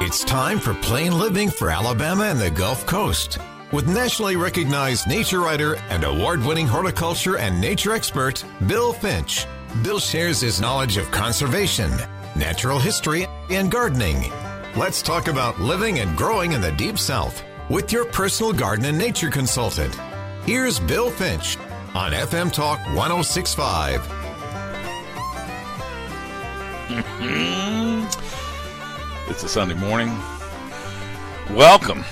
It's time for Plain Living for Alabama and the Gulf Coast. With nationally recognized nature writer and award-winning horticulture and nature expert, Bill Finch. Bill shares his knowledge of conservation, natural history, and gardening. Let's talk about living and growing in the Deep South with your personal garden and nature consultant. Here's Bill Finch on FM Talk 106.5. It's a Sunday morning. Welcome.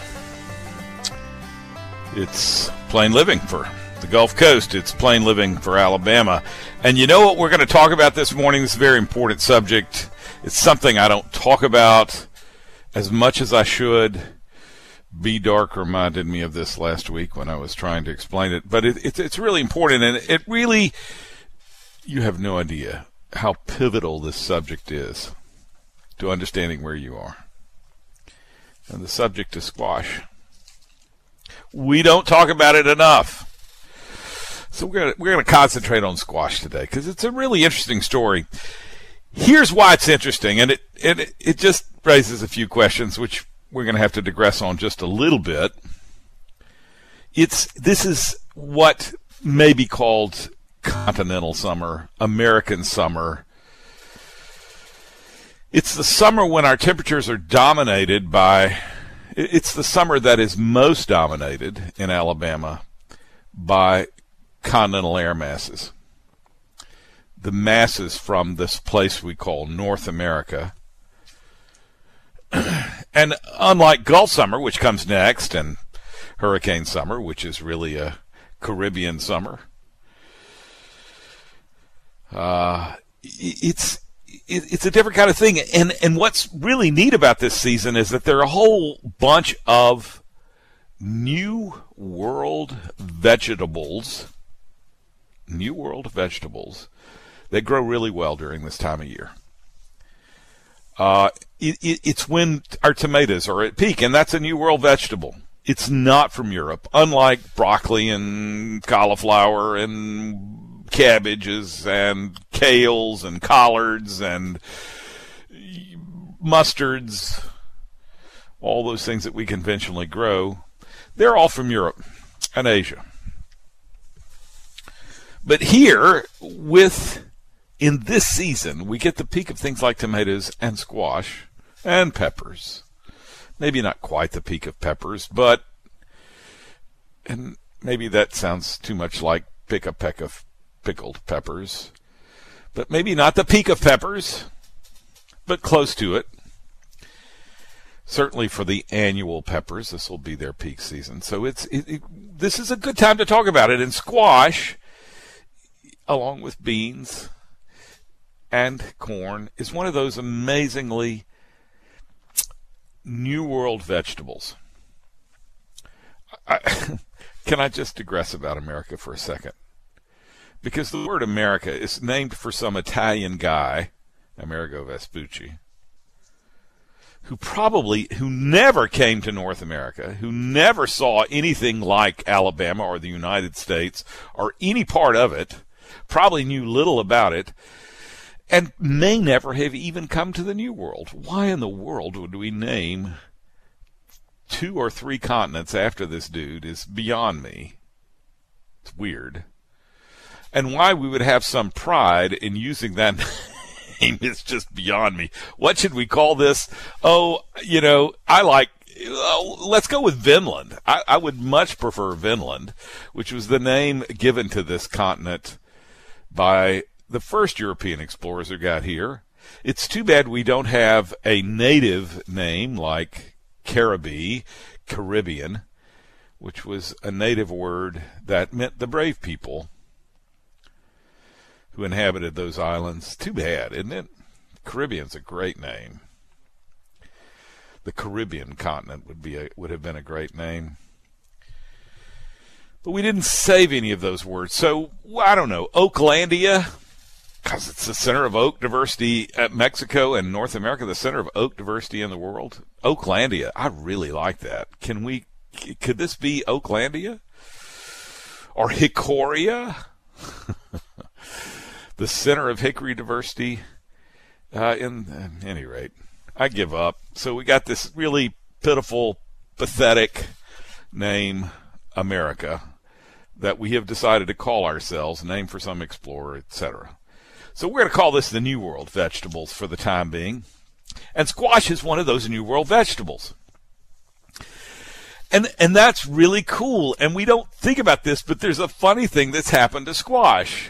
It's Plain Living for the Gulf Coast. It's Plain Living for Alabama. And you know what we're going to talk about this morning? This is a very important subject. It's something I don't talk about as much as I should. B. Dark reminded me of this last week when I was trying to explain it. But it's really important, and it really, you have no idea how pivotal this subject is to understanding where you are. And the subject is squash. We don't talk about it enough. So we're going to concentrate on squash today because it's a really interesting story. Here's why it's interesting, and it just raises a few questions, which we're going to have to digress on just a little bit. This is what may be called continental summer, American summer. It's the summer when our temperatures are dominated by, it's the summer that is most dominated in Alabama by continental air masses. The masses from this place we call North America. And unlike Gulf summer, which comes next, and hurricane summer, which is really a Caribbean summer, it's a different kind of thing. And what's really neat about this season is that there are a whole bunch of New World vegetables that grow really well during this time of year. It's when our tomatoes are at peak, and that's a New World vegetable. It's not from Europe, unlike broccoli and cauliflower and cabbages and kales and collards and mustards, all those things that we conventionally grow. They're all from Europe and Asia. But here, in this season, we get the peak of things like tomatoes and squash and peppers. Maybe not quite the peak of peppers, and maybe that sounds too much like pick a peck of pickled peppers. But maybe not the peak of peppers, but close to it. Certainly for the annual peppers, this will be their peak season. So this is a good time to talk about it. And squash, along with beans and corn, is one of those amazingly New World vegetables. Can I just digress about America for a second? Because the word America is named for some Italian guy, Amerigo Vespucci, who never came to North America, who never saw anything like Alabama or the United States or any part of it, probably knew little about it, and may never have even come to the New World. Why in the world would we name 2 or 3 continents after this dude is beyond me. It's weird. And why we would have some pride in using that name is just beyond me. What should we call this? Let's go with Vinland. I would much prefer Vinland, which was the name given to this continent by the first European explorers who got here. It's too bad we don't have a native name like Caribbean, which was a native word that meant the brave people who inhabited those islands. Too bad, isn't it? Caribbean's a great name. The Caribbean continent would have been a great name. But we didn't save any of those words. So, I don't know, Oaklandia, because it's the center of oak diversity at Mexico and North America, the center of oak diversity in the world. Oaklandia, I really like that. Could this be Oaklandia? Or Hickoria? The center of hickory diversity. At any rate, I give up. So we got this really pitiful, pathetic name, America, that we have decided to call ourselves, named for some explorer, etc. So we're going to call this the New World vegetables for the time being. And squash is one of those New World vegetables. And that's really cool. And we don't think about this, but there's a funny thing that's happened to squash.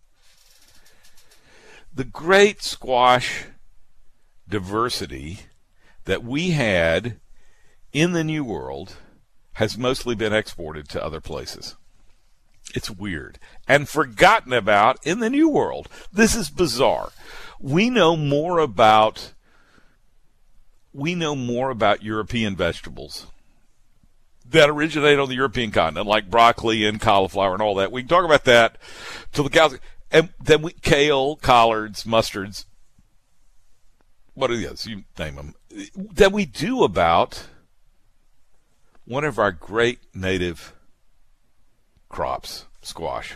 The great squash diversity that we had in the New World has mostly been exported to other places. It's weird. And forgotten about in the New World. This is bizarre. We know more about European vegetables that originate on the European continent, like broccoli and cauliflower and all that. We can talk about that till the cows. And then kale, collards, mustards, what are the others? You name them. That we do about one of our great native crops, squash.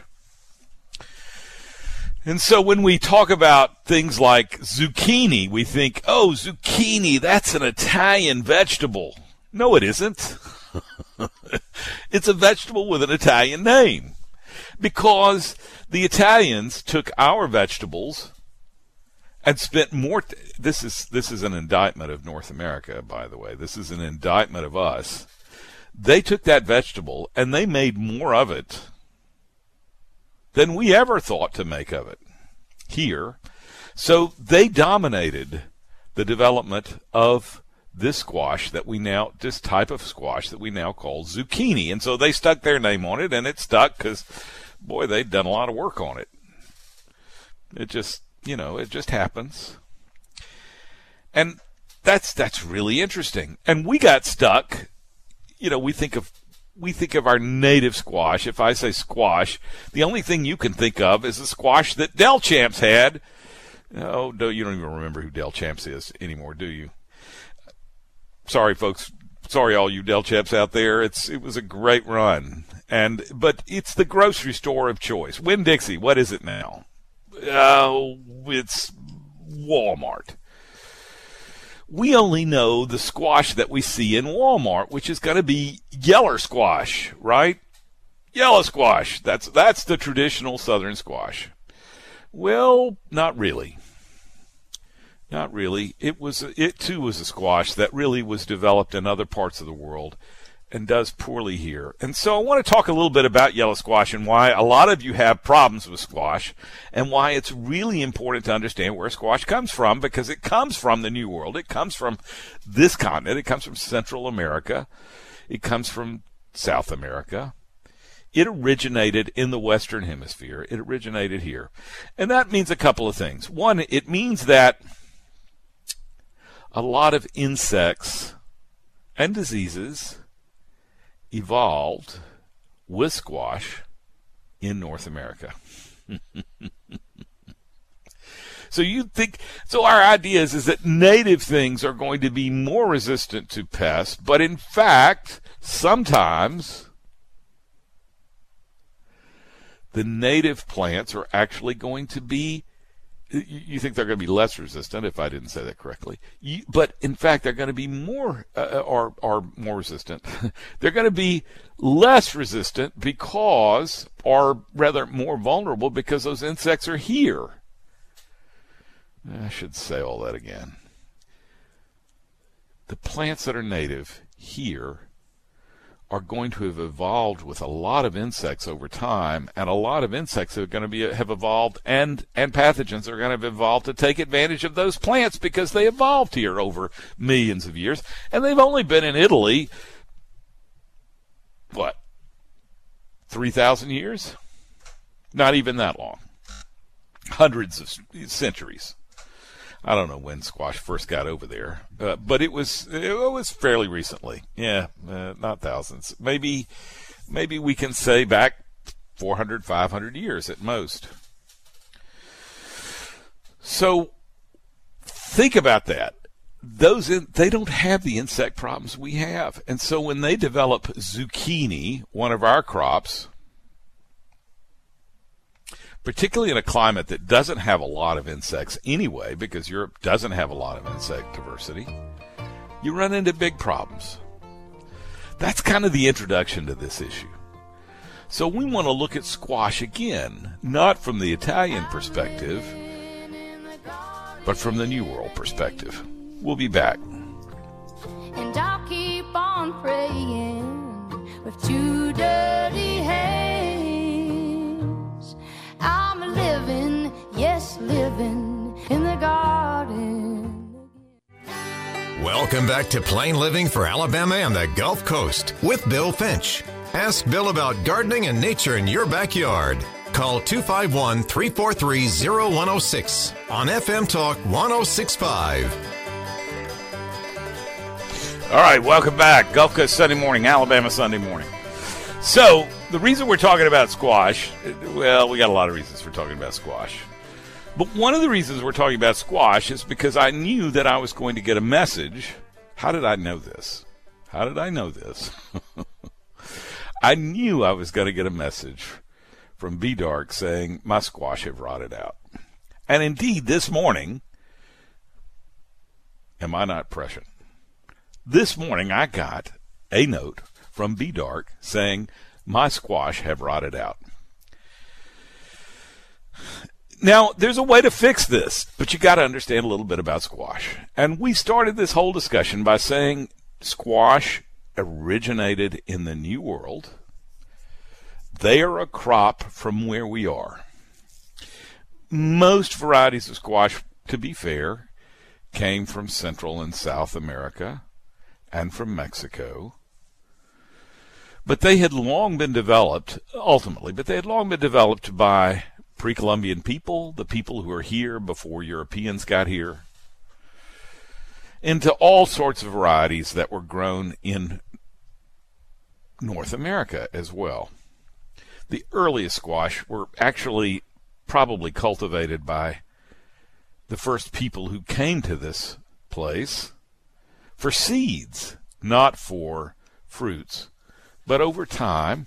And so when we talk about things like zucchini, we think, oh, zucchini, that's an Italian vegetable. No, it isn't. It's a vegetable with an Italian name. Because the Italians took our vegetables and spent more. This is an indictment of North America, by the way. This is an indictment of us. They took that vegetable and they made more of it than we ever thought to make of it here. So they dominated the development of this type of squash that we now call zucchini. And so they stuck their name on it, and it stuck because, boy, they'd done a lot of work on it. It just happens. And that's really interesting. And we got stuck. We think of our native squash. If I say squash, the only thing you can think of is the squash that Del Champs had. Oh, no, you don't even remember who Del Champs is anymore, do you? Sorry, folks. Sorry, all you Del Champs out there. It was a great run, but it's the grocery store of choice. Winn-Dixie, what is it now? It's Walmart. We only know the squash that we see in Walmart, which is going to be yeller squash, right? Yellow squash. That's the traditional Southern squash. Well, not really. Not really. It too was a squash that really was developed in other parts of the world and does poorly here. And so I want to talk a little bit about yellow squash and why a lot of you have problems with squash and why it's really important to understand where squash comes from, because it comes from the New World. It comes from this continent. It comes from Central America. It comes from South America. It originated in the Western Hemisphere. It originated here. And that means a couple of things. One, it means that a lot of insects and diseases evolved with squash in North America. So our idea is that native things are going to be more resistant to pests, but in fact, sometimes the native plants are actually going to be, you think they're going to be less resistant, if I didn't say that correctly. But in fact, they're going to be more resistant. They're going to be less resistant or rather more vulnerable because those insects are here. I should say all that again. The plants that are native here are going to have evolved with a lot of insects over time, and a lot of insects are going to have evolved, and pathogens are going to have evolved to take advantage of those plants because they evolved here over millions of years, and they've only been in Italy, 3,000 years? Not even that long. Hundreds of centuries. I don't know when squash first got over there, but it was fairly recently. Yeah, not thousands. Maybe we can say back 400, 500 years at most. So think about that. They don't have the insect problems we have, and so when they develop zucchini, one of our crops, particularly in a climate that doesn't have a lot of insects anyway, because Europe doesn't have a lot of insect diversity, you run into big problems. That's kind of the introduction to this issue. So we want to look at squash again, not from the Italian perspective, but from the New World perspective. We'll be back. And I'll keep on praying with two dirty hands. I'm living, yes, living in the garden. Welcome back to Plain Living for Alabama and the Gulf Coast with Bill Finch. Ask Bill about gardening and nature in your backyard. Call 251-343-0106 on FM Talk 106.5. All right, welcome back. Gulf Coast Sunday morning, Alabama Sunday morning. So, the reason we're talking about squash, well, we got a lot of reasons for talking about squash. But one of the reasons we're talking about squash is because I knew that I was going to get a message. How did I know this? How did I know this? I knew I was going to get a message from B-Dark saying, my squash have rotted out. And indeed, this morning, am I not prescient? This morning, I got a note from B-Dark saying, my squash have rotted out. Now, there's a way to fix this, but you got to understand a little bit about squash. And we started this whole discussion by saying squash originated in the New World. They are a crop from where we are. Most varieties of squash, to be fair, came from Central and South America and from Mexico. But they had long been developed, ultimately, by pre-Columbian people, the people who are here before Europeans got here, into all sorts of varieties that were grown in North America as well. The earliest squash were actually probably cultivated by the first people who came to this place for seeds, not for fruits. But over time,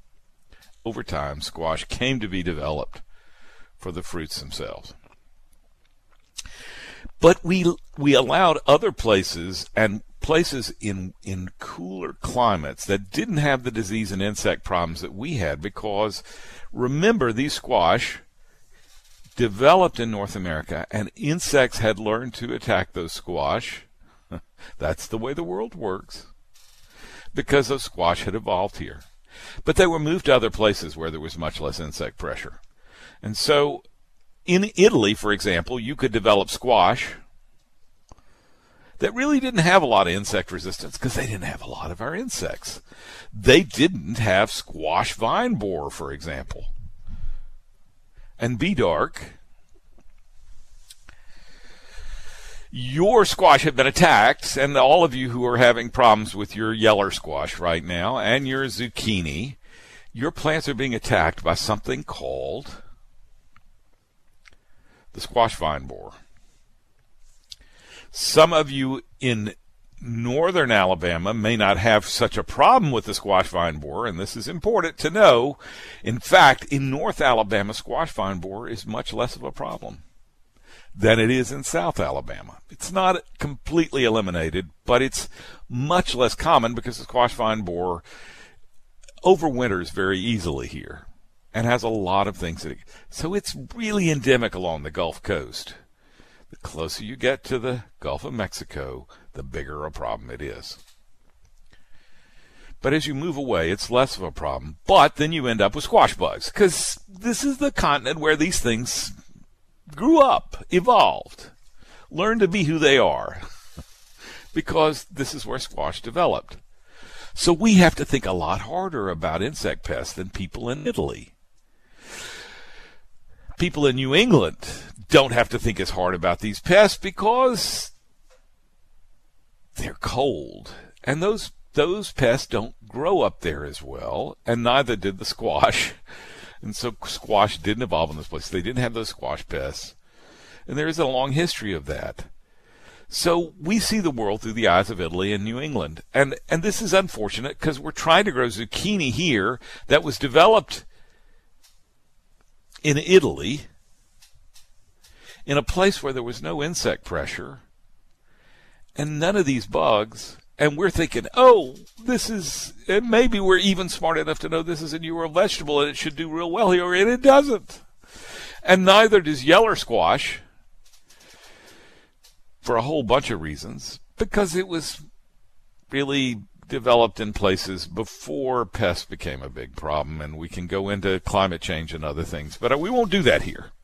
squash came to be developed for the fruits themselves. But we allowed other places and places in cooler climates that didn't have the disease and insect problems that we had, because remember, these squash developed in North America and insects had learned to attack those squash. That's the way the world works, because those squash had evolved here. But they were moved to other places where there was much less insect pressure. And so in Italy, for example, you could develop squash that really didn't have a lot of insect resistance because they didn't have a lot of our insects. They didn't have squash vine borer, for example. And B-Dark, your squash had been attacked, and all of you who are having problems with your yeller squash right now and your zucchini, your plants are being attacked by something called the squash vine borer. Some of you in northern Alabama may not have such a problem with the squash vine borer, and this is important to know. In fact, in North Alabama, squash vine borer is much less of a problem than it is in South Alabama. It's not completely eliminated, but it's much less common because the squash vine borer overwinters very easily here and has a lot of things that so it's really endemic along the Gulf Coast. The closer you get to the Gulf of Mexico, the bigger a problem it is. But as you move away, it's less of a problem. But then you end up with squash bugs, because this is the continent where these things grew up, evolved, learned to be who they are, because this is where squash developed. So we have to think a lot harder about insect pests than people in Italy. People in New England don't have to think as hard about these pests because they're cold. And those pests don't grow up there as well, and neither did the squash. And so squash didn't evolve in this place. They didn't have those squash pests. And there is a long history of that. So we see the world through the eyes of Italy and New England. And this is unfortunate because we're trying to grow zucchini here that was developed in Italy, in a place where there was no insect pressure and none of these bugs. And we're thinking, oh, and maybe we're even smart enough to know this is a New World vegetable and it should do real well here, and it doesn't. And neither does yeller squash, for a whole bunch of reasons, because it was really developed in places before pests became a big problem, and we can go into climate change and other things, but we won't do that here.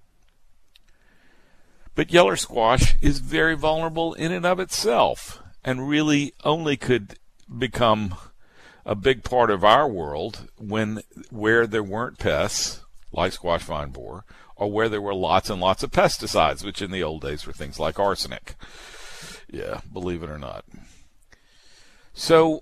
But yeller squash is very vulnerable in and of itself, and really only could become a big part of our world where there weren't pests, like squash vine borer, or where there were lots and lots of pesticides, which in the old days were things like arsenic. Yeah, believe it or not. So,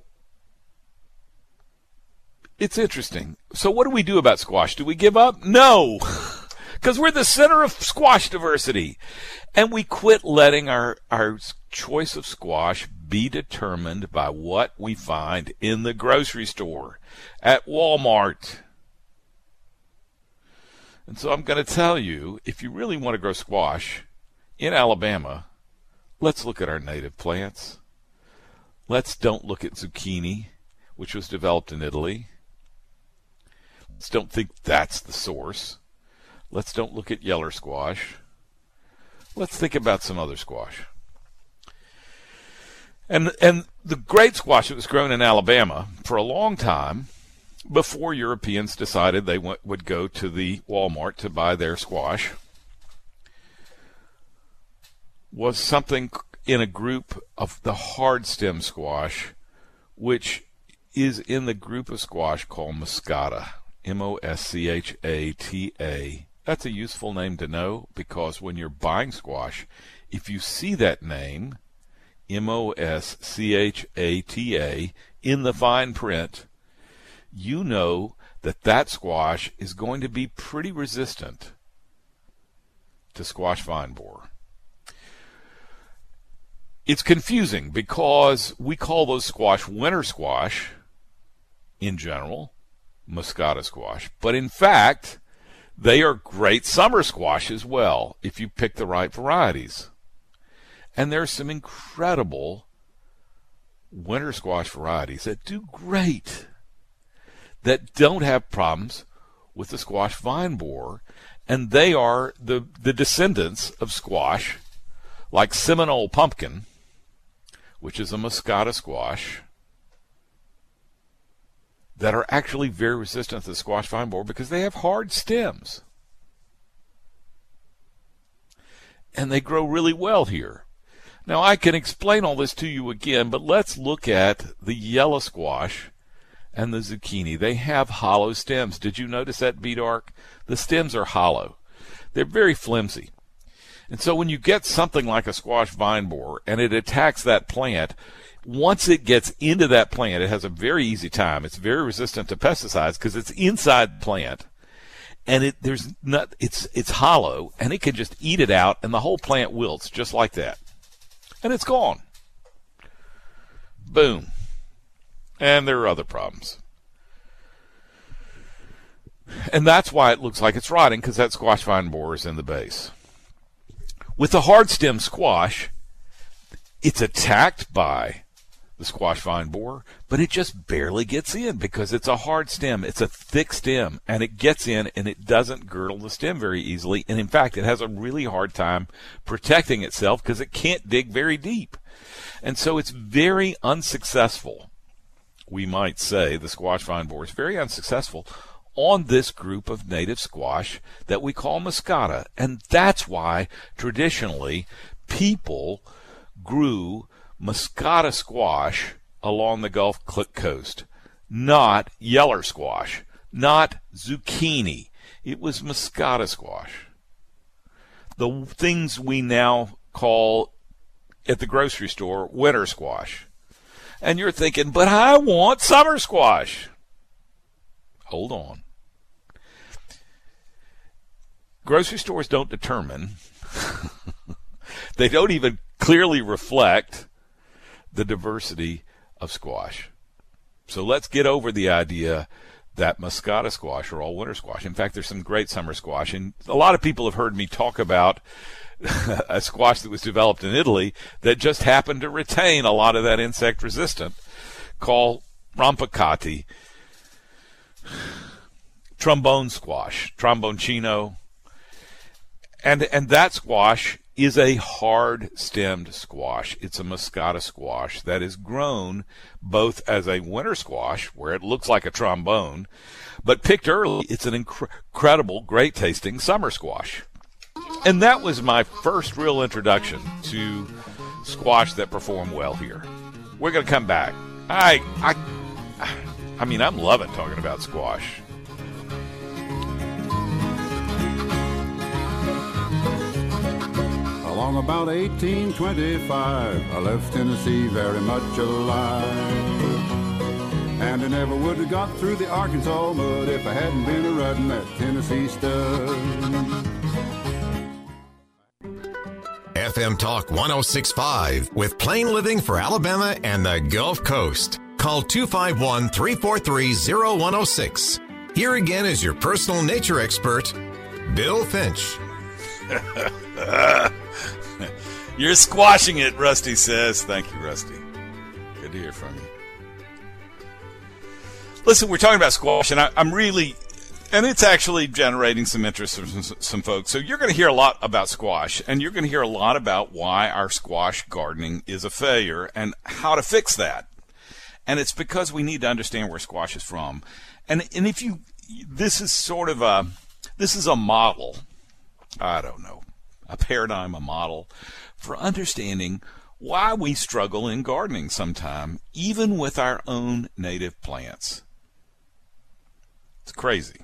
it's interesting. So what do we do about squash? Do we give up? No! Because we're the center of squash diversity. And we quit letting our choice of squash be determined by what we find in the grocery store, at Walmart. And so I'm going to tell you, if you really want to grow squash in Alabama, let's look at our native plants. Don't look at zucchini, which was developed in Italy. Let's don't think that's the source. Let's don't look at yeller squash. Let's think about some other squash. And the great squash that was grown in Alabama for a long time, before Europeans decided they would go to the Walmart to buy their squash, was something in a group of the hard stem squash, which is in the group of squash called Moscata, Moschata. That's a useful name to know, because when you're buying squash, if you see that name, Moschata, in the fine print, you know that squash is going to be pretty resistant to squash vine borer. It's confusing because we call those squash winter squash in general, Moscata squash, but in fact, they are great summer squash as well if you pick the right varieties. And there are some incredible winter squash varieties that do great, that don't have problems with the squash vine borer, and they are the descendants of squash like Seminole pumpkin, which is a Moscata squash, that are actually very resistant to the squash vine borer because they have hard stems. And they grow really well here. Now, I can explain all this to you again, but let's look at the yellow squash and the zucchini. They have hollow stems. Did you notice that, B-Dark? The stems are hollow. They're very flimsy. And so when you get something like a squash vine borer and it attacks that plant, once it gets into that plant, it has a very easy time. It's very resistant to pesticides because it's inside the plant, and it's hollow, and it can just eat it out, and the whole plant wilts just like that, and it's gone. Boom. And there are other problems. And that's why it looks like it's rotting, because that squash vine borer is in the base. With the hard stem squash, it's attacked by the squash vine borer, but it just barely gets in because it's a hard stem. It's a thick stem, and it gets in, and it doesn't girdle the stem very easily. And in fact, it has a really hard time protecting itself because it can't dig very deep. And so it's very unsuccessful. We might say the squash vine borer is very unsuccessful on this group of native squash that we call Moscata. And that's why traditionally people grew Moscata squash along the Gulf Coast, not yeller squash, not zucchini. It was Moscata squash. The things we now call at the grocery store winter squash. And you're thinking, but I want summer squash. Hold on. Grocery stores don't determine, they don't even clearly reflect the diversity of squash. So let's get over the idea that Moscata squash or all winter squash. In fact, there's some great summer squash, and a lot of people have heard me talk about a squash that was developed in Italy that just happened to retain a lot of that insect resistant, called Rompicati. Trombone squash, tromboncino. And that squash is a hard-stemmed squash. It's a Moscata squash that is grown both as a winter squash, where it looks like a trombone, but picked early, it's an incredible, great-tasting summer squash. And that was my first real introduction to squash that perform well here. We're going to come back. I mean, I'm loving talking about squash. Along about 1825, I left Tennessee very much alive. And I never would have got through the Arkansas mud if I hadn't been a riding that Tennessee stud. FM Talk 106.5 with Plain Living for Alabama and the Gulf Coast. Call 251-343-0106. Here again is your personal nature expert, Bill Finch. You're squashing it, Rusty says. Thank you, Rusty. Good to hear from you. Listen, we're talking about squash, and I'm really, and it's actually generating some interest from some folks. So you're going to hear a lot about squash, and you're going to hear a lot about why our squash gardening is a failure and how to fix that. And it's because we need to understand where squash is from. And if you, this is a model, I don't know, a paradigm, a model for understanding why we struggle in gardening sometime, even with our own native plants. It's crazy.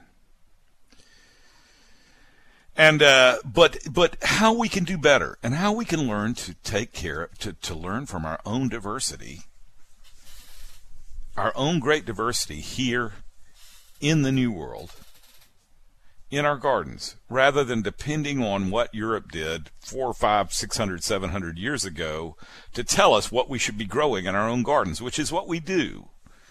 And but how we can do better and how we can learn to take care to learn from our own diversity, our own great diversity here in the New World, in our gardens, rather than depending on what Europe did 400, 500, 600, 700 years ago to tell us what we should be growing in our own gardens, which is what we do.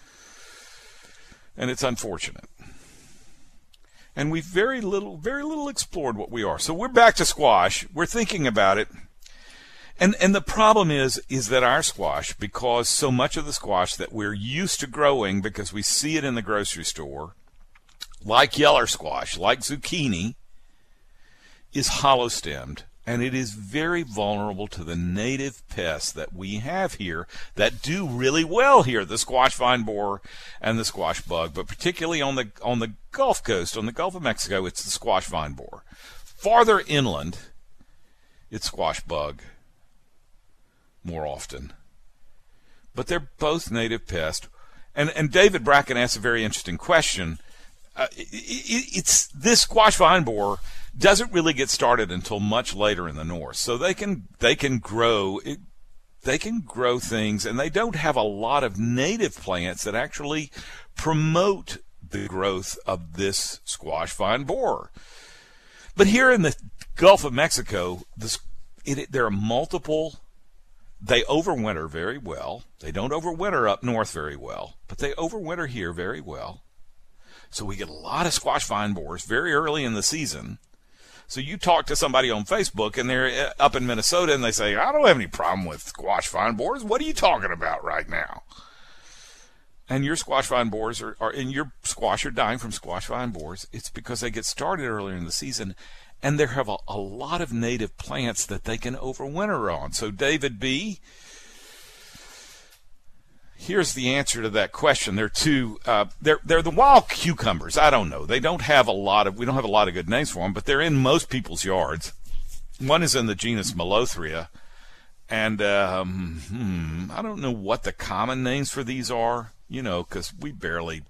And it's unfortunate. And we've very little explored what we are. So we're back to squash. We're thinking about it. And the problem is that our squash, because so much of the squash that we're used to growing because we see it in the grocery store, like yeller squash, like zucchini, is hollow-stemmed, and it is very vulnerable to the native pests that we have here that do really well here, the squash vine borer and the squash bug, but particularly on the Gulf Coast, on the Gulf of Mexico, it's the squash vine borer. Farther inland, it's squash bug more often. But they're both native pests. And David Bracken asked a very interesting question. It's this squash vine borer doesn't really get started until much later in the north, so they can grow things, and they don't have a lot of native plants that actually promote the growth of this squash vine borer. But here in the Gulf of Mexico, there are multiple. They overwinter very well. They don't overwinter up north very well, but they overwinter here very well. So we get a lot of squash vine borers very early in the season. So you talk to somebody on Facebook, and they're up in Minnesota, and they say, I don't have any problem with squash vine borers. What are you talking about right now? And your squash vine borers are in your squash are dying from squash vine borers. It's because they get started earlier in the season, and they have a lot of native plants that they can overwinter on. So David B., here's the answer to that question. They're the wild cucumbers. I don't know. We don't have a lot of good names for them, but they're in most people's yards. One is in the genus Melothria, and I don't know what the common names for these are, because we're barely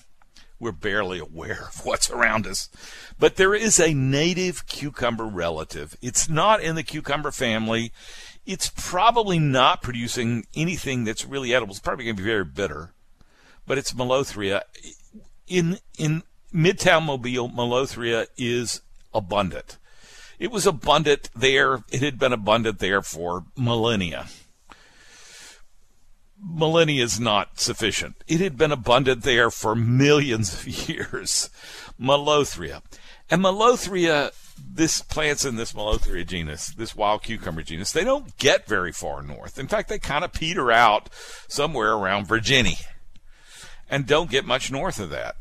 aware of what's around us. But there is a native cucumber relative. It's not in the cucumber family. It's probably not producing anything that's really edible. It's probably going to be very bitter, but it's Melothria. In Midtown Mobile, Melothria is abundant. It was abundant there. It had been abundant there for millennia. millennia is not sufficient. It had been abundant there for millions of years. Melothria. And Melothria, this plants in this Melothria genus, this wild cucumber genus, they don't get very far north. In fact, they kind of peter out somewhere around Virginia and don't get much north of that.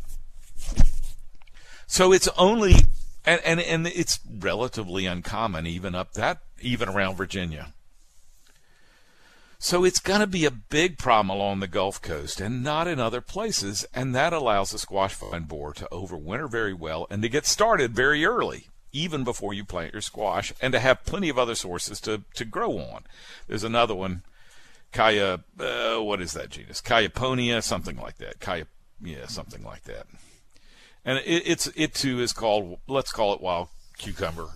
So it's only, and it's relatively uncommon even around Virginia. So it's going to be a big problem along the Gulf Coast and not in other places, and that allows the squash vine borer to overwinter very well and to get started very early, even before you plant your squash, and to have plenty of other sources to grow on. There's another one, what is that genus? Caiaponia, something like that. Something like that. And it too is called, let's call it wild cucumber.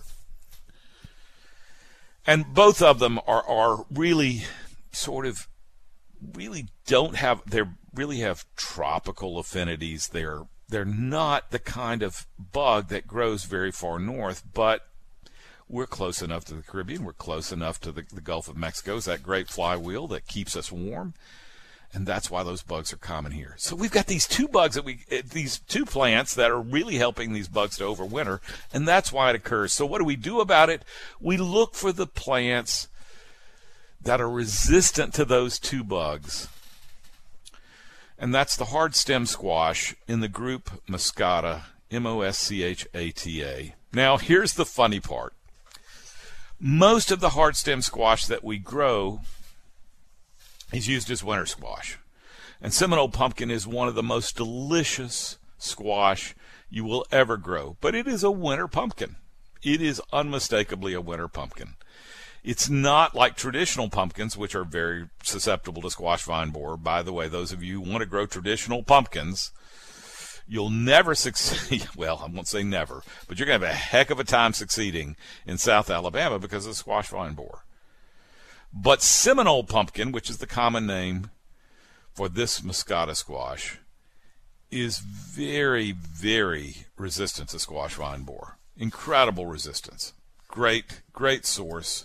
And both of them are really really have tropical affinities. They're not the kind of bug that grows very far north, but we're close enough to the Caribbean. We're close enough to the Gulf of Mexico. It's that great flywheel that keeps us warm, and that's why those bugs are common here. So we've got these two plants that are really helping these bugs to overwinter, and that's why it occurs. So what do we do about it? We look for the plants that are resistant to those two bugs. And that's the hard stem squash in the group Moschata, Moschata. Now, here's the funny part. Most of the hard stem squash that we grow is used as winter squash. And Seminole pumpkin is one of the most delicious squash you will ever grow. But it is a winter pumpkin. It is unmistakably a winter pumpkin. It's not like traditional pumpkins, which are very susceptible to squash vine borer. By the way, those of you who want to grow traditional pumpkins, you'll never succeed. Well, I won't say never, but you're going to have a heck of a time succeeding in South Alabama because of squash vine borer. But Seminole pumpkin, which is the common name for this Moschata squash, is very, very resistant to squash vine borer. Incredible resistance. Great source.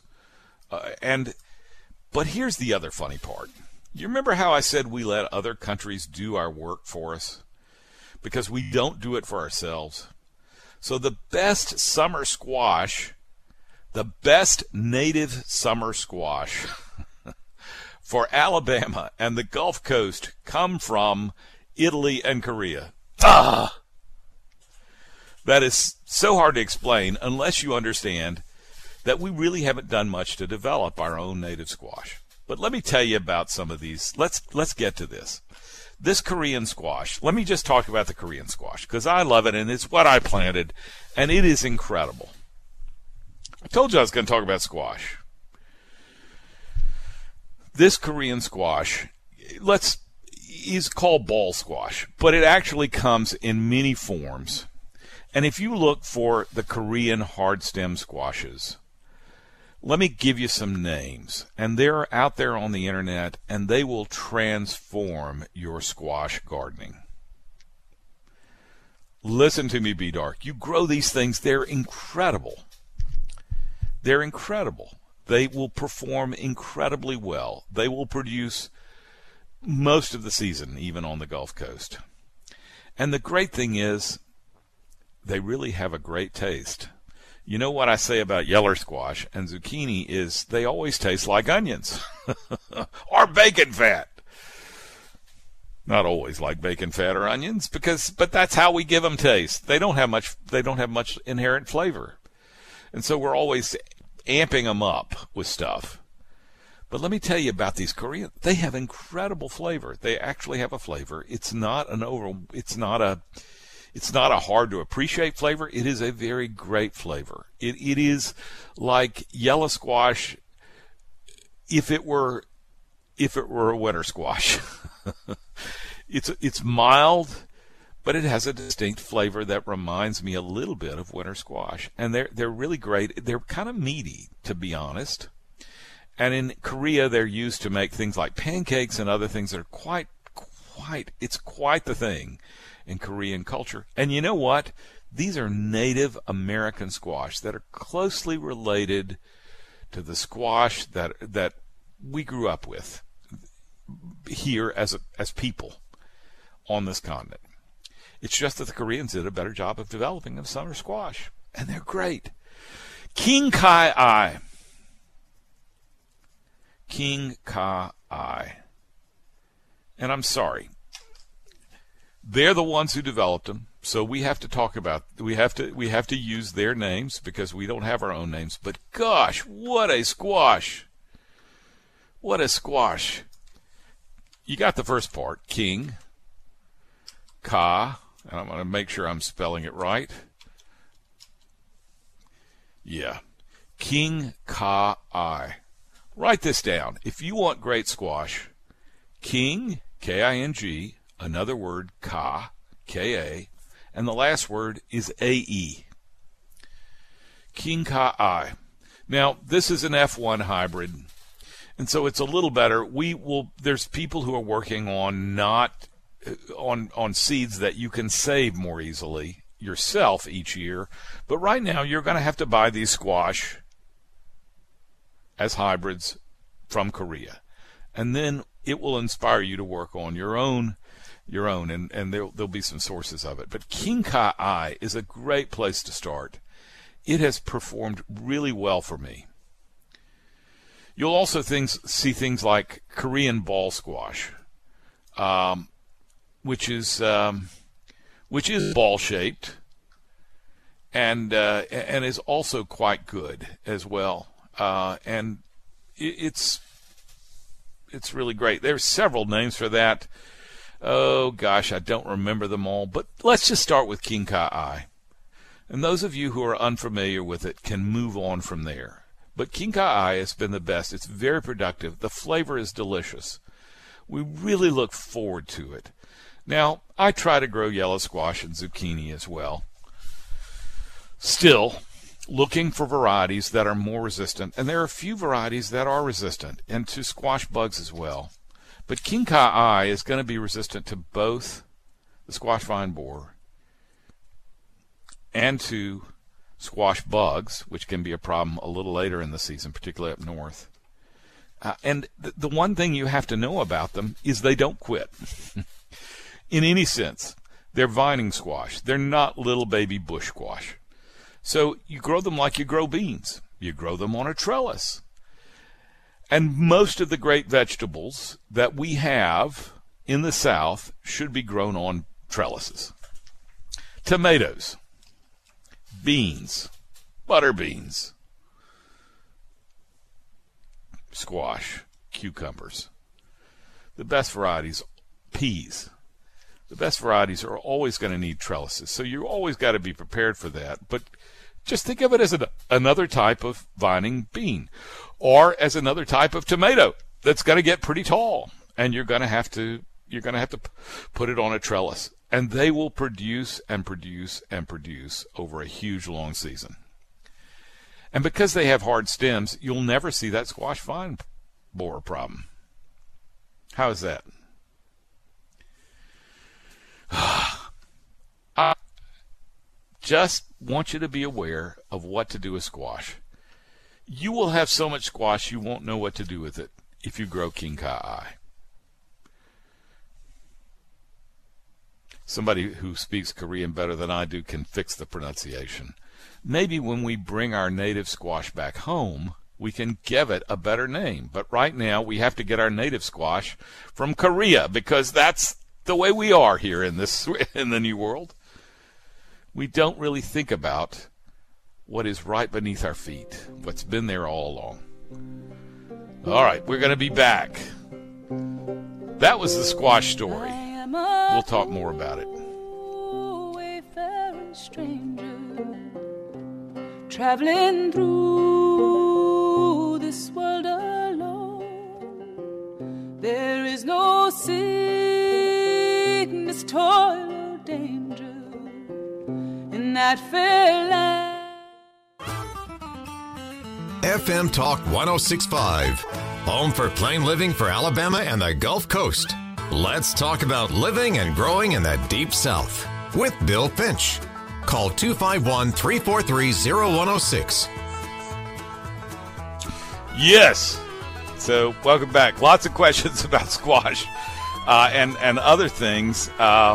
But here's the other funny part. You remember how I said we let other countries do our work for us? Because we don't do it for ourselves. So the best summer squash, the best native summer squash for Alabama and the Gulf Coast come from Italy and Korea. That is so hard to explain unless you understand that we really haven't done much to develop our own native squash. But let me tell you about some of these. Let's get to this. This Korean squash, let me just talk about the Korean squash, because I love it, and it's what I planted, and it is incredible. I told you I was going to talk about squash. This Korean squash, is called ball squash, but it actually comes in many forms. And if you look for the Korean hard stem squashes, let me give you some names, and they're out there on the internet, and they will transform your squash gardening. Listen to me, B-Dark. You grow these things, they're incredible. They're incredible. They will perform incredibly well. They will produce most of the season, even on the Gulf Coast. And the great thing is, they really have a great taste. You know what I say about yeller squash and zucchini is they always taste like onions or bacon fat. Not always like bacon fat or onions, but that's how we give them taste. They don't have much inherent flavor. And so we're always amping them up with stuff. But let me tell you about these Korean. They have incredible flavor. They actually have a flavor. It's not a hard to appreciate flavor. It is a very great flavor. It is like yellow squash if it were a winter squash. It's mild, but it has a distinct flavor that reminds me a little bit of winter squash. And they're really great. They're kind of meaty, to be honest. And in Korea, they're used to make things like pancakes and other things that are it's quite the thing in Korean culture. And you know what? These are Native American squash that are closely related to the squash that we grew up with. here as people on this continent. It's just that the Koreans did a better job of developing the summer squash, and they're great. King Kai-ai. King Kai-ai. And I'm sorry. They're the ones who developed them, so we have to talk about. We have to use their names because we don't have our own names. But gosh, what a squash! What a squash! You got the first part, King Ka, and I'm going to make sure I'm spelling it right. Yeah, King Kai-ai. Write this down. If you want great squash, King, K-I-N-G, another word, Ka, K-A, and the last word is A-E. King Kai-ai. Now, this is an F1 hybrid, and so it's a little better. There's people who are working on on seeds that you can save more easily yourself each year, but right now you're going to have to buy these squash as hybrids from Korea, and then it will inspire you to work on your own, and there'll be some sources of it. But King Kai-ai is a great place to start. It has performed really well for me. You'll also see things like Korean ball squash, which is ball shaped, and is also quite good as well. And it's really great. There's several names for that. Oh gosh, I don't remember them all, but let's just start with King Kai-ai. And those of you who are unfamiliar with it can move on from there. But King Kai-ai has been the best. It's very productive. The flavor is delicious. We really look forward to it. Now, I try to grow yellow squash and zucchini as well. Still, looking for varieties that are more resistant, and there are a few varieties that are resistant, and to squash bugs as well. But King Kai-ai is going to be resistant to both the squash vine borer and to squash bugs, which can be a problem a little later in the season, particularly up north. And the one thing you have to know about them is they don't quit. In any sense, they're vining squash. They're not little baby bush squash. So you grow them like you grow beans. You grow them on a trellis. And most of the great vegetables that we have in the South should be grown on trellises. Tomatoes, beans, butter beans, squash, cucumbers. The best varieties, peas. The best varieties are always going to need trellises, so you always got to be prepared for that. But just think of it as another type of vining bean, or as another type of tomato that's going to get pretty tall, and you're going to have to put it on a trellis, and they will produce and produce and produce over a huge long season. And because they have hard stems, you'll never see that squash vine borer problem. How is that? I just want you to be aware of what to do with squash. You will have so much squash you won't know what to do with it if you grow King Kai-ai. Somebody who speaks Korean better than I do can fix the pronunciation. Maybe when we bring our native squash back home, we can give it a better name. But right now, we have to get our native squash from Korea because that's the way we are here in the New World. We don't really think about what is right beneath our feet, what's been there all along. All right, we're going to be back. That was the squash story. We'll talk more about it. Wayfaring stranger, traveling through this world alone. There is no sickness, toil, or danger in that fair land. FM Talk 106.5, home for plain living for Alabama and the Gulf Coast. Let's talk about living and growing in the Deep South with Bill Finch. Call 251-343-0106. Yes, So welcome back. Lots of questions about squash and other things.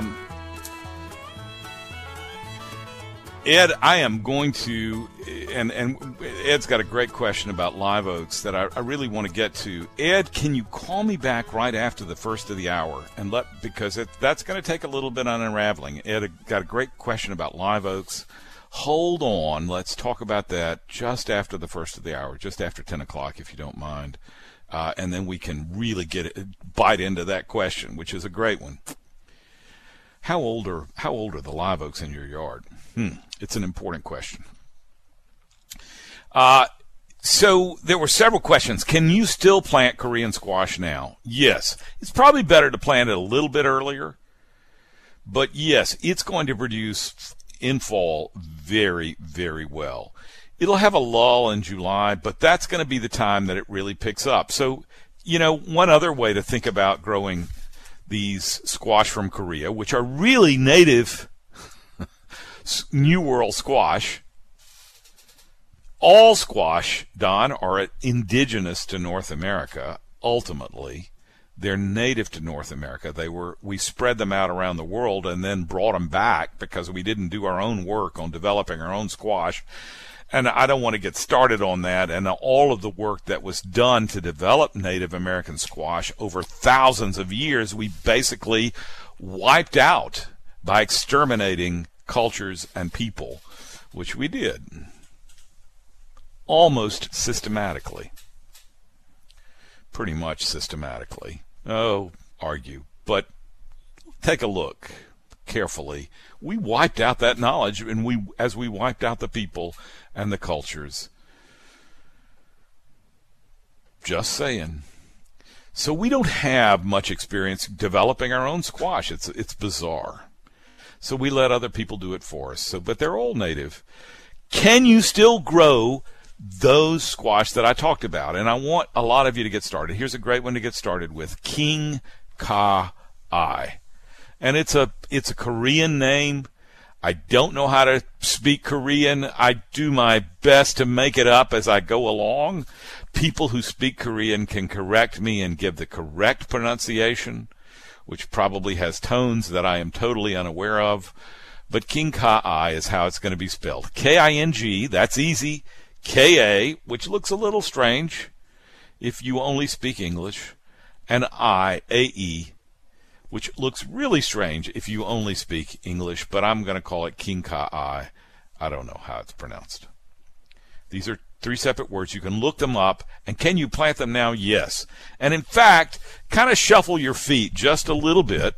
Ed, I am going to, and Ed's got a great question about live oaks that I really want to get to. Ed, can you call me back right after the first of the hour because that's going to take a little bit on unraveling. Ed got a great question about live oaks. Hold on, let's talk about that just after the first of the hour, just after 10 o'clock, if you don't mind, and then we can really bite into that question, which is a great one. How old are the live oaks in your yard? It's an important question. So there were several questions. Can you still plant Korean squash now? Yes. It's probably better to plant it a little bit earlier. But yes, it's going to produce in fall very, very well. It'll have a lull in July, but that's going to be the time that it really picks up. So, one other way to think about growing these squash from Korea, which are really native New World squash. All squash, Don, are indigenous to North America. Ultimately, they're native to North America. We spread them out around the world and then brought them back because we didn't do our own work on developing our own squash. And I don't want to get started on that. And all of the work that was done to develop Native American squash over thousands of years, we basically wiped out by exterminating cultures and people, which we did almost systematically, pretty much systematically. Argue, but take a look carefully. We wiped out that knowledge, and as we wiped out the people and the cultures. Just saying. So we don't have much experience developing our own squash. It's bizarre. So we let other people do it for us. But they're all native. Can you still grow those squash that I talked about? And I want a lot of you to get started. Here's a great one to get started with: King Ka Ai. And it's a Korean name. I don't know how to speak Korean. I do my best to make it up as I go along. People who speak Korean can correct me and give the correct pronunciation, which probably has tones that I am totally unaware of. But King Ka Ai is how it's going to be spelled. K-I-N-G, that's easy. K-A, which looks a little strange if you only speak English. And I-A-E, which looks really strange if you only speak English. But I'm going to call it King Ka Ai. I don't know how it's pronounced. These are 3 separate words. You can look them up. And can you plant them now? Yes. And in fact, kind of shuffle your feet just a little bit.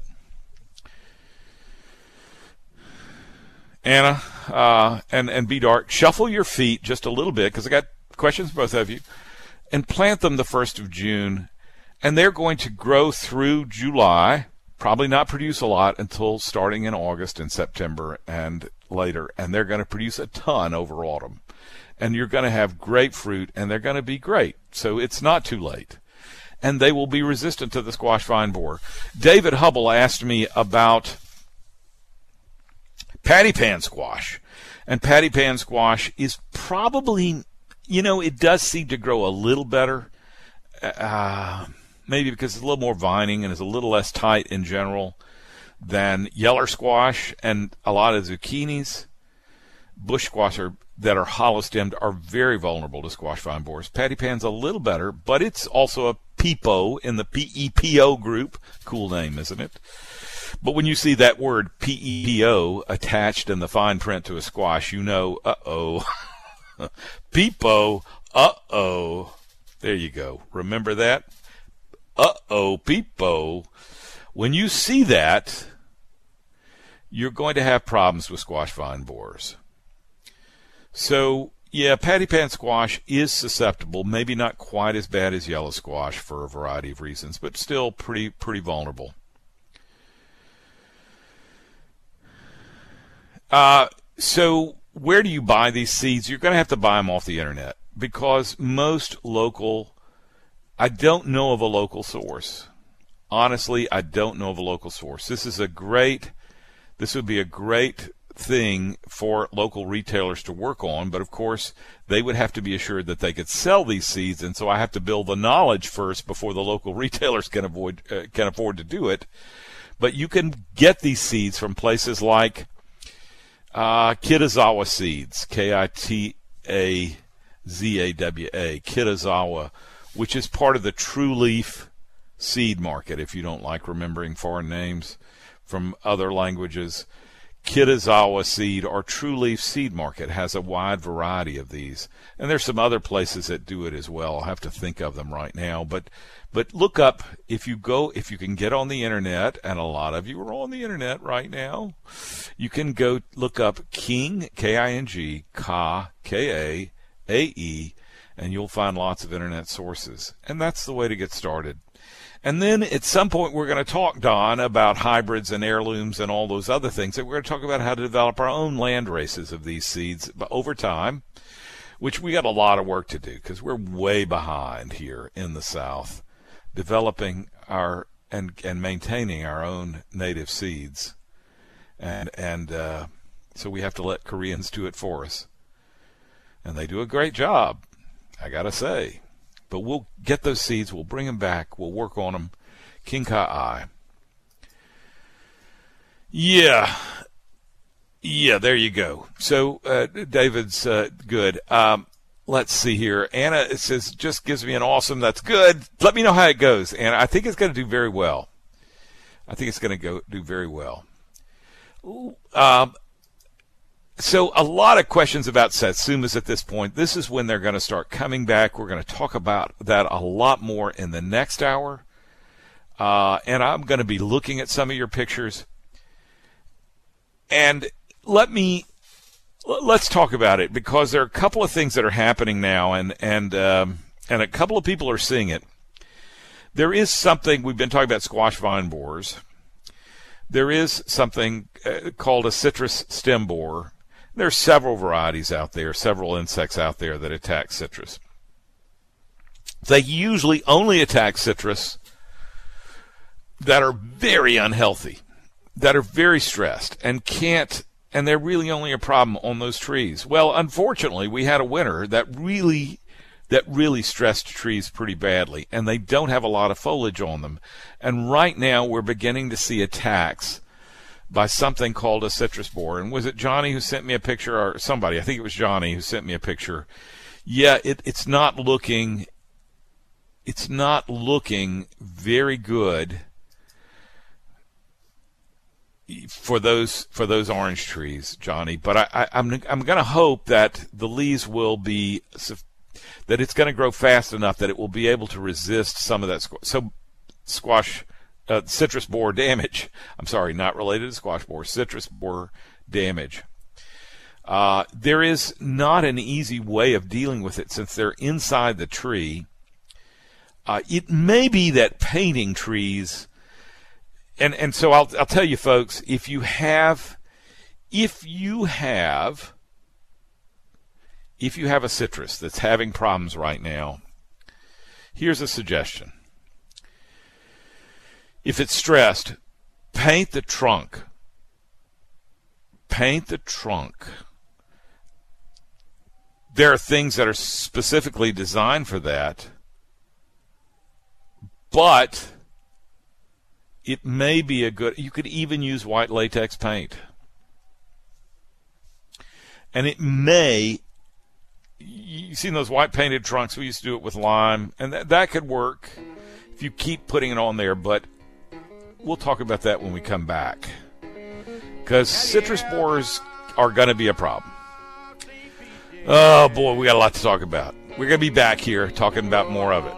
Anna and B. Dark, shuffle your feet just a little bit, because I got questions for both of you, and plant them the 1st of June. And they're going to grow through July, probably not produce a lot until starting in August and September and later. And they're going to produce a ton over autumn. And you're going to have great fruit, and they're going to be great. So it's not too late. And they will be resistant to the squash vine borer. David Hubble asked me about patty pan squash. And patty pan squash is probably, it does seem to grow a little better. Maybe because it's a little more vining and is a little less tight in general than yeller squash and a lot of zucchinis. Bush squash that are hollow-stemmed are very vulnerable to squash vine borers. Patty pan's a little better, but it's also a pepo in the PEPO group. Cool name, isn't it? But when you see that word PEPO attached in the fine print to a squash, you know, uh-oh. Pepo, uh-oh. There you go. Remember that? Uh-oh, pepo. When you see that, you're going to have problems with squash vine borers. So, yeah, patty pan squash is susceptible, maybe not quite as bad as yellow squash for a variety of reasons, but still pretty vulnerable. So where do you buy these seeds? You're going to have to buy them off the internet, because most local, I don't know of a local source. Honestly, I don't know of a local source. This would be a great thing for local retailers to work on, but of course they would have to be assured that they could sell these seeds, and so I have to build the knowledge first before the local retailers can afford to do it. But you can get these seeds from places like Kitazawa Seeds, Kitazawa, Kitazawa, which is part of the True Leaf seed market, if you don't like remembering foreign names from other languages. Kitazawa Seed or True Leaf Seed Market has a wide variety of these, and there's some other places that do it as well. I'll have to think of them right now, but look up, if you can get on the internet, and a lot of you are on the internet right now, you can go look up King, K-I-N-G, Ka, K-A-A-E, and you'll find lots of internet sources, and that's the way to get started. And then at some point we're going to talk, Don, about hybrids and heirlooms and all those other things. And we're going to talk about how to develop our own land races of these seeds over time, which we got a lot of work to do because we're way behind here in the South, developing our and maintaining our own native seeds. And so we have to let Koreans do it for us. And they do a great job, I got to say. But we'll get those seeds, we'll bring them back, we'll work on them. King Ka-ai. Yeah, there you go. So David's good. Let's see here. Anna, it says, just gives me an awesome, that's good. Let me know how it goes. And I think it's going to do very well. Do very well. So a lot of questions about satsumas at this point. This is when they're going to start coming back. We're going to talk about that a lot more in the next hour. And I'm going to be looking at some of your pictures. And let's talk about it, because there are a couple of things that are happening now, and a couple of people are seeing it. There is something, we've been talking about squash vine borers. There is something called a citrus stem borer. There are several varieties out there, several insects out there that attack citrus. They usually only attack citrus that are very unhealthy, that are very stressed, and they're really only a problem on those trees. Well, unfortunately, we had a winter that really stressed trees pretty badly, and they don't have a lot of foliage on them. And right now we're beginning to see attacks by something called a citrus borer. And was it Johnny who sent me a picture, or somebody? I think it was Johnny who sent me a picture. Yeah, it's not looking very good for those orange trees, Johnny. But I'm going to hope that the leaves will be, that it's going to grow fast enough that it will be able to resist some of that citrus borer damage. I'm sorry, not related to squash borer, citrus borer damage. There is not an easy way of dealing with it since they're inside the tree. It may be that painting trees, and so I'll tell you folks, if you have a citrus that's having problems right now, here's a suggestion. If it's stressed, paint the trunk. Paint the trunk. There are things that are specifically designed for that, but it may be you could even use white latex paint. And it may, you've seen those white painted trunks, we used to do it with lime, and that could work if you keep putting it on there, but we'll talk about that when we come back, because citrus borers are going to be a problem. Oh boy, we got a lot to talk about. We're going to be back here talking about more of it.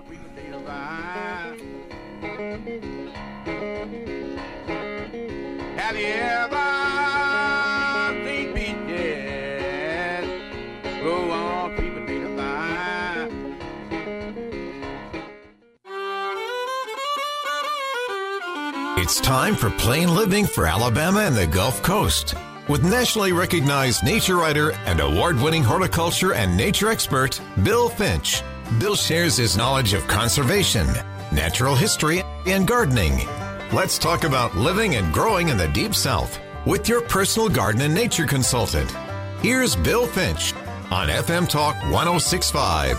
Have you ever seen peaches grow on sweet potato vine? It's time for Plain Living for Alabama and the Gulf Coast with nationally recognized nature writer and award-winning horticulture and nature expert, Bill Finch. Bill shares his knowledge of conservation, natural history, and gardening. Let's talk about living and growing in the Deep South. with your personal garden and nature consultant. Here's Bill Finch on FM Talk 106.5.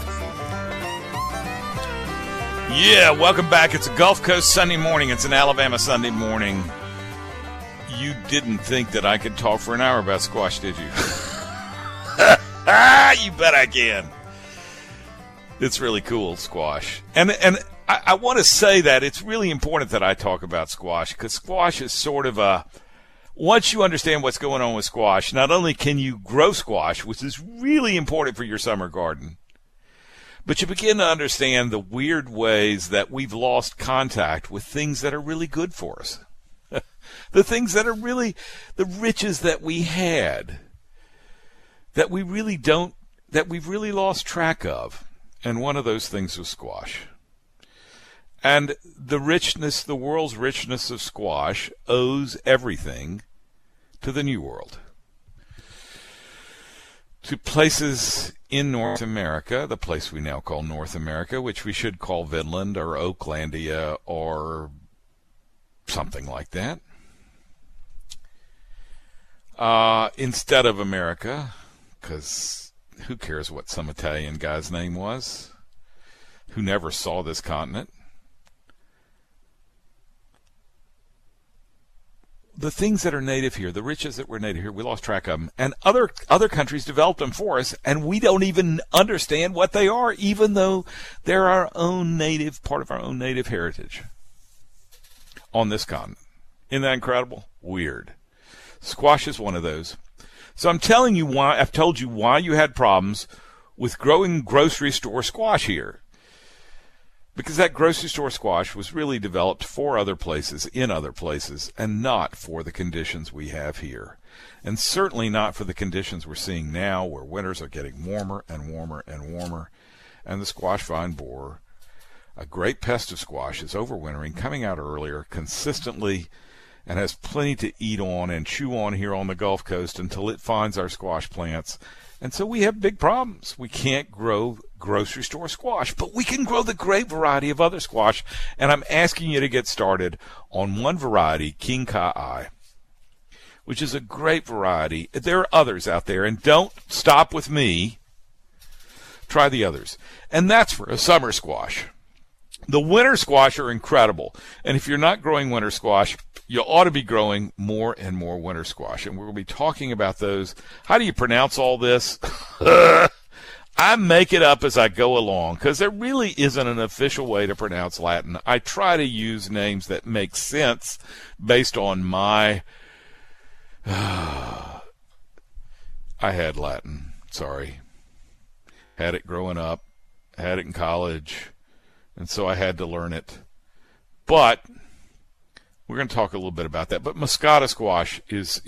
Yeah, welcome back. It's a Gulf Coast Sunday morning. It's an Alabama Sunday morning. You didn't think that I could talk for an hour about squash, did you? You bet I can. It's really cool, squash. And I want to say that it's really important that I talk about squash, because squash is sort of a, once you understand what's going on with squash, not only can you grow squash, which is really important for your summer garden, but you begin to understand the weird ways that we've lost contact with things that are really good for us. The things that are really the riches that we had, that we really don't, that we've really lost track of. And one of those things was squash. And the richness, the world's richness of squash owes everything to the New World. To places in North America, the place we now call North America, which we should call Vinland or Oaklandia or something like that. Instead of America, because who cares what some Italian guy's name was, who never saw this continent. The things that are native here, the riches that were native here, we lost track of them. And other countries developed them for us, and we don't even understand what they are, even though they're our own native, part of our own native heritage on this continent. Isn't that incredible? Weird. Squash is one of those. So I'm telling you why, I've told you why you had problems with growing grocery store squash here. Because that grocery store squash was really developed for other places, in other places, and not for the conditions we have here. And certainly not for the conditions we're seeing now, where winters are getting warmer and warmer and warmer. And the squash vine borer, a great pest of squash, is overwintering, coming out earlier, consistently, and has plenty to eat on and chew on here on the Gulf Coast until it finds our squash plants. And so we have big problems. We can't grow grocery store squash, but we can grow the great variety of other squash. And I'm asking you to get started on one variety, King Kai, which is a great variety. There are others out there, and don't stop with me. Try the others. And that's for a summer squash. The winter squash are incredible. And if you're not growing winter squash, you ought to be growing more and more winter squash. And we're going to be talking about those. How do you pronounce all this? I make it up as I go along, because there really isn't an official way to pronounce Latin. I try to use names that make sense based on my... I had Latin. Sorry. Had it growing up. Had it in college. And so I had to learn it. But we're going to talk a little bit about that. But Moscata squash is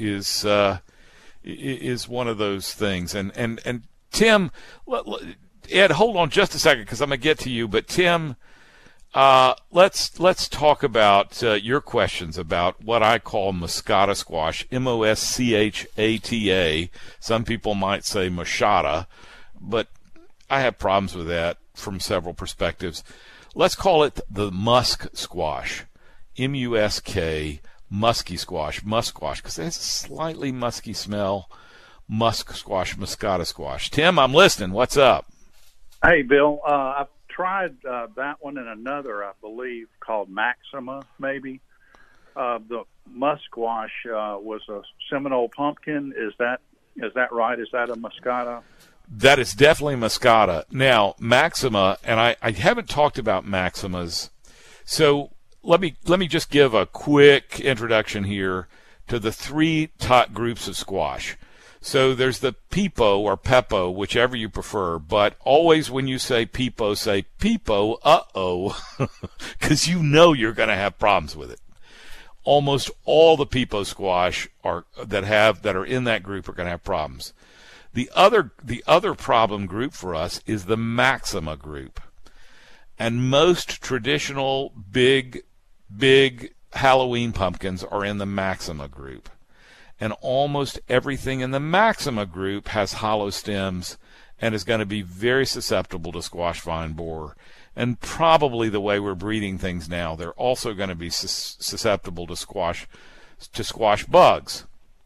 one of those things. And Tim, Ed, hold on just a second, because I'm going to get to you. But Tim, let's talk about your questions about what I call Moscata squash, Moschata. Some people might say Moschata, but I have problems with that from several perspectives. Let's call it the musk squash, M-U-S-K, musky squash, musk squash, because it has a slightly musky smell. Musk squash, Moscata squash. Tim, I'm listening. What's up? Hey, Bill. I've tried that one and another, I believe, called Maxima, maybe. The musk squash was a Seminole pumpkin. Is that right? Is that a Moscata? That is definitely Moscata. Now, Maxima, and I haven't talked about Maximas, so let me just give a quick introduction here to the three top groups of squash. So there's the Pepo or Peppo, whichever you prefer, but always when you say Pepo, uh-oh, because you know you're going to have problems with it. Almost all the Pepo squash that are in that group are going to have problems. The other problem group for us is the Maxima group. And most traditional big Halloween pumpkins are in the Maxima group. And almost everything in the Maxima group has hollow stems and is going to be very susceptible to squash vine borer. And probably the way we're breeding things now, they're also going to be susceptible to squash bugs.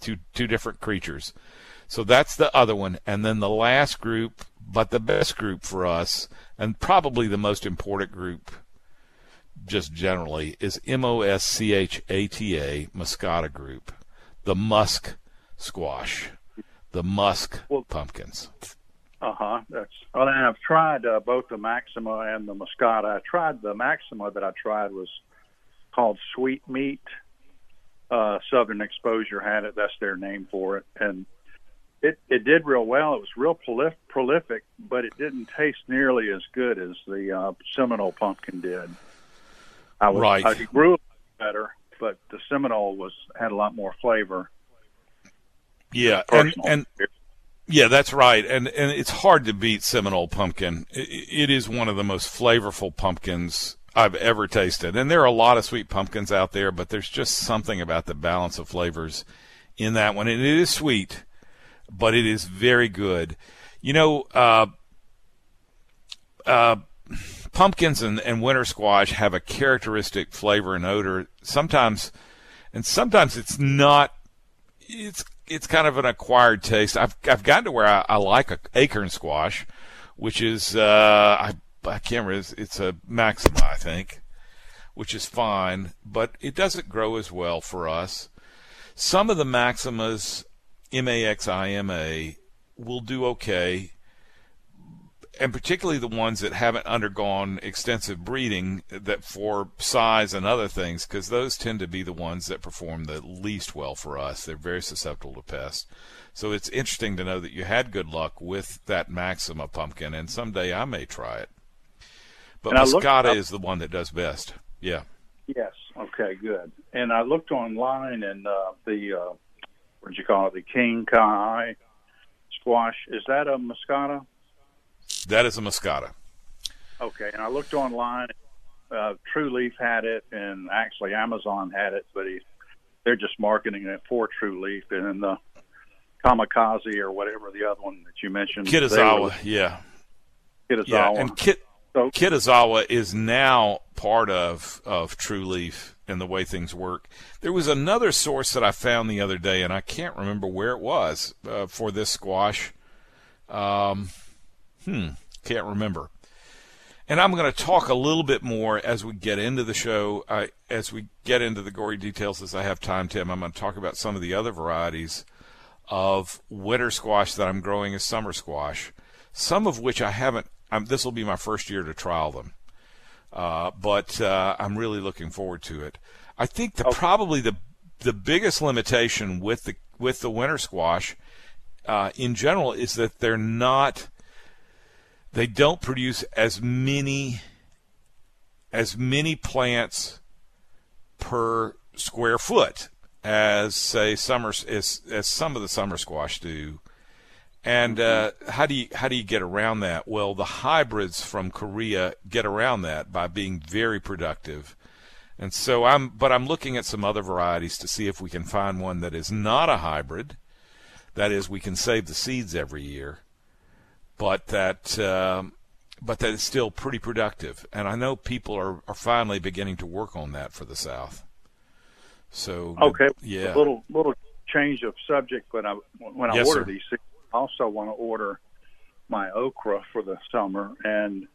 two different creatures. So that's the other one. And then the last group, but the best group for us, and probably the most important group just generally, is Moschata, Moscata group, the musk squash, the musk pumpkins. Well, and I've tried both the Maxima and the Moscata. I tried the Maxima that I tried was called Sweet Meat. Southern Exposure had it. That's their name for it. And it did real well. It was real prolific, but it didn't taste nearly as good as the Seminole pumpkin did. I grew it better, but the Seminole had a lot more flavor. Yeah, and yeah, that's right. And it's hard to beat Seminole pumpkin. It is one of the most flavorful pumpkins I've ever tasted. And there are a lot of sweet pumpkins out there, but there's just something about the balance of flavors in that one. And it is sweet, but it is very good. You know, pumpkins and winter squash have a characteristic flavor and odor. Sometimes it's not. It's kind of an acquired taste. I've gotten to where I like a acorn squash, which is I can't remember. It's a Maxima, I think, which is fine, but it doesn't grow as well for us. Some of the Maximas, Maxima, will do okay, and particularly the ones that haven't undergone extensive breeding that for size and other things, because those tend to be the ones that perform the least well for us. They're very susceptible to pests. So it's interesting to know that you had good luck with that Maxima pumpkin, and someday I may try it. But Moscata is the one that does best. Yeah. Yes. Okay, good. And I looked online, and the what'd you call it? The King Kai squash. Is that a Moscata? That is a Moscata. Okay, and I looked online. True Leaf had it, and actually Amazon had it, but they're just marketing it for True Leaf. And then the Kamikaze or whatever the other one that you mentioned, Kitazawa, yeah. Kitazawa. And Kitazawa is now part of True Leaf and the way things work. There was another source that I found the other day, and I can't remember where it was for this squash. Can't remember. And I'm going to talk a little bit more as we get into the show, as we get into the gory details as I have time, Tim. I'm going to talk about some of the other varieties of winter squash that I'm growing as summer squash, some of which I haven't. This will be my first year to trial them, but I'm really looking forward to it. I think probably the biggest limitation with the winter squash in general is that they don't produce as many plants per square foot as say some of the summer squash do. And how do you get around that? Well, the hybrids from Korea get around that by being very productive. And so I'm looking at some other varieties to see if we can find one that is not a hybrid. That is, we can save the seeds every year, but that is still pretty productive. And I know people are finally beginning to work on that for the South. So okay, yeah. A little change of subject, but when I order these things, I also want to order my okra for the summer. And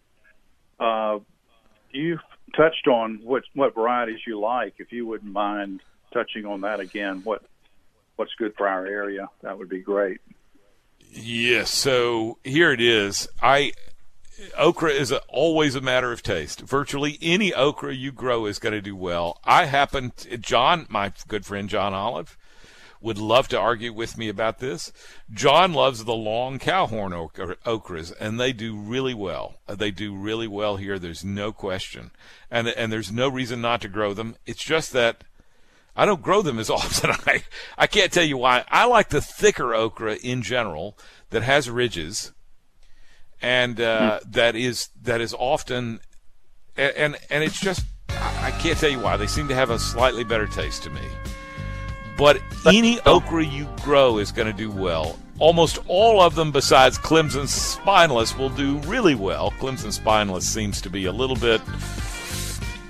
you've touched on what varieties you like. If you wouldn't mind touching on that again, what's good for our area, that would be great. Yes, so here it is. Okra is always a matter of taste. Virtually any okra you grow is going to do well. John, my good friend John Olive, would love to argue with me about this. John loves the long cowhorn okras, and they do really well. They do really well here. There's no question. And there's no reason not to grow them. It's just that I don't grow them as often. I can't tell you why. I like the thicker okra in general that has ridges, and that is often, and it's just, I can't tell you why. They seem to have a slightly better taste to me. But any okra you grow is going to do well. Almost all of them, besides Clemson Spineless, will do really well. Clemson Spineless seems to be a little bit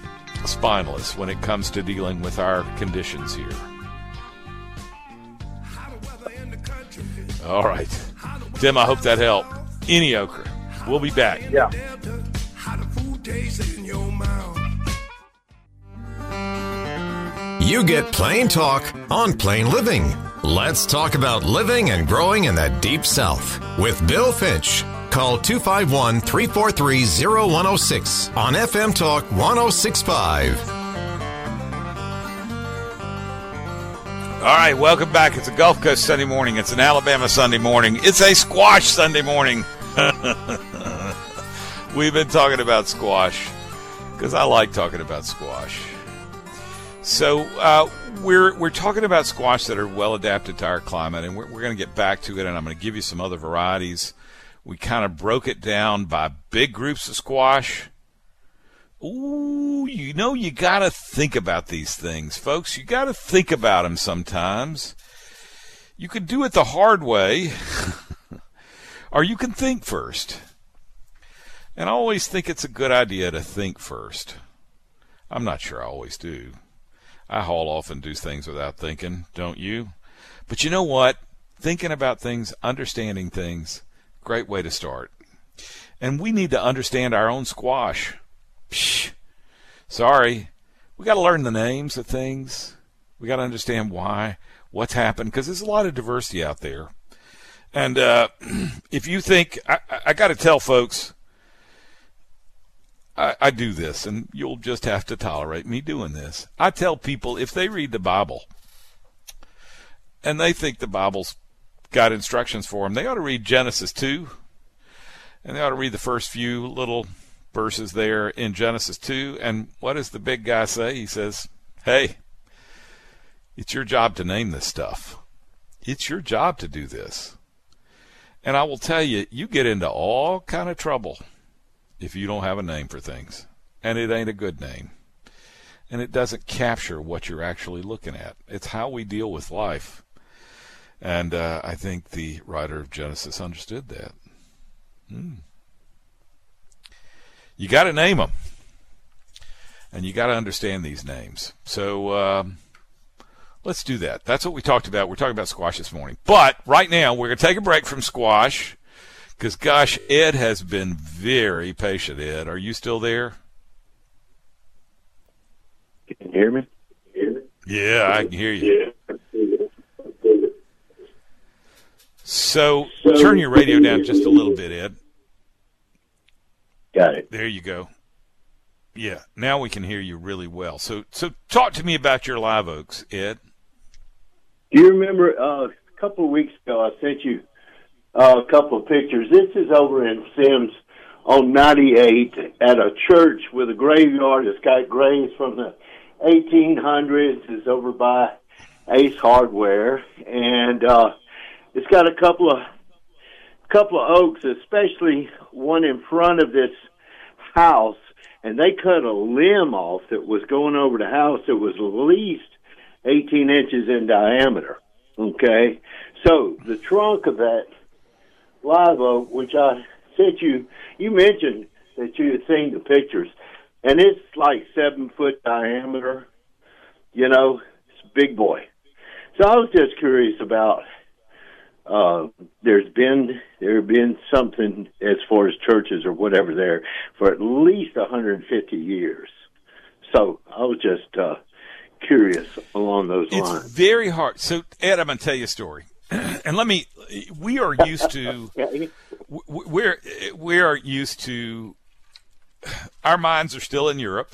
spineless when it comes to dealing with our conditions here. All right. Tim, I hope that helped. Any okra. We'll be back. Yeah. You get Plain Talk on Plain Living. Let's talk about living and growing in the Deep South with Bill Finch. Call 251-343-0106 on FM Talk 106.5. All right, welcome back. It's a Gulf Coast Sunday morning. It's an Alabama Sunday morning. It's a squash Sunday morning. We've been talking about squash because I like talking about squash. So we're talking about squash that are well adapted to our climate, and we're going to get back to it, and I'm going to give you some other varieties. We kind of broke it down by big groups of squash. Ooh, you know, you got to think about these things, folks. You got to think about them sometimes. You can do it the hard way, or you can think first. And I always think it's a good idea to think first. I'm not sure I always do. I haul off and do things without thinking, don't you? But you know what? Thinking about things, understanding things, great way to start. And we need to understand our own squash. Psh, sorry. We got to learn the names of things. We got to understand why, what's happened, because there's a lot of diversity out there. And if you think, I got to tell folks, I do this, and you'll just have to tolerate me doing this. I tell people if they read the Bible and they think the Bible's got instructions for them, they ought to read Genesis 2, and they ought to read the first few little verses there in Genesis 2. And what does the big guy say? He says, hey, it's your job to name this stuff. It's your job to do this. And I will tell you, you get into all kind of trouble if you don't have a name for things. And it ain't a good name. And it doesn't capture what you're actually looking at. It's how we deal with life. And I think the writer of Genesis understood that. You got to name them. And you got to understand these names. So let's do that. That's what we talked about. We're talking about squash this morning. But right now, we're going to take a break from squash. Because, gosh, Ed has been very patient. Ed, are you still there? Can you hear me? Yeah, I can hear you. So turn your radio down just a little bit, Ed. Got it. There you go. Yeah, now we can hear you really well. So talk to me about your live oaks, Ed. Do you remember a couple of weeks ago I sent you a couple of pictures? This is over in Sims on 98 at a church with a graveyard. It's got graves from the 1800s. It's over by Ace Hardware, and it's got a couple of oaks, especially one in front of this house, and they cut a limb off that was going over the house that was at least 18 inches in diameter. Okay, so the trunk of that live oak, which I sent you, you mentioned that you had seen the pictures, and it's like 7 foot diameter. You know, it's a big boy. So I was just curious about. There have been something as far as churches or whatever there for at least 150 years. So I was just curious along those lines. It's very hard. So Ed, I'm going to tell you a story, and we are used to, we are used to, our minds are still in Europe.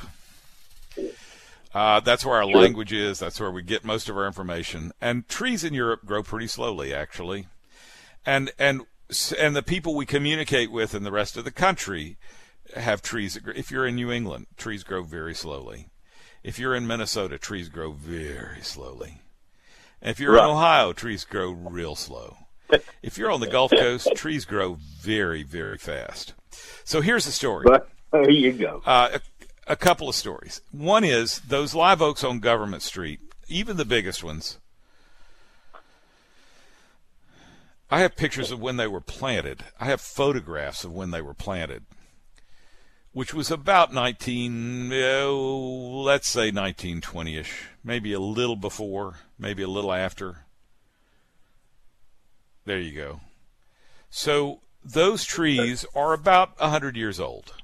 That's where our language is. That's where we get most of our information. And trees in Europe grow pretty slowly, actually. And the people we communicate with in the rest of the country have trees. If you're in New England, trees grow very slowly. If you're in Minnesota, trees grow very slowly. And if you're in Ohio, trees grow real slow. If you're on the Gulf Coast, trees grow very, very fast. So here's the story. There you go. A couple of stories. One is those live oaks on Government Street, even the biggest ones. I have pictures of when they were planted. I have photographs of when they were planted, which was about 1920-ish, maybe a little before, maybe a little after. There you go. So those trees are about 100 years old.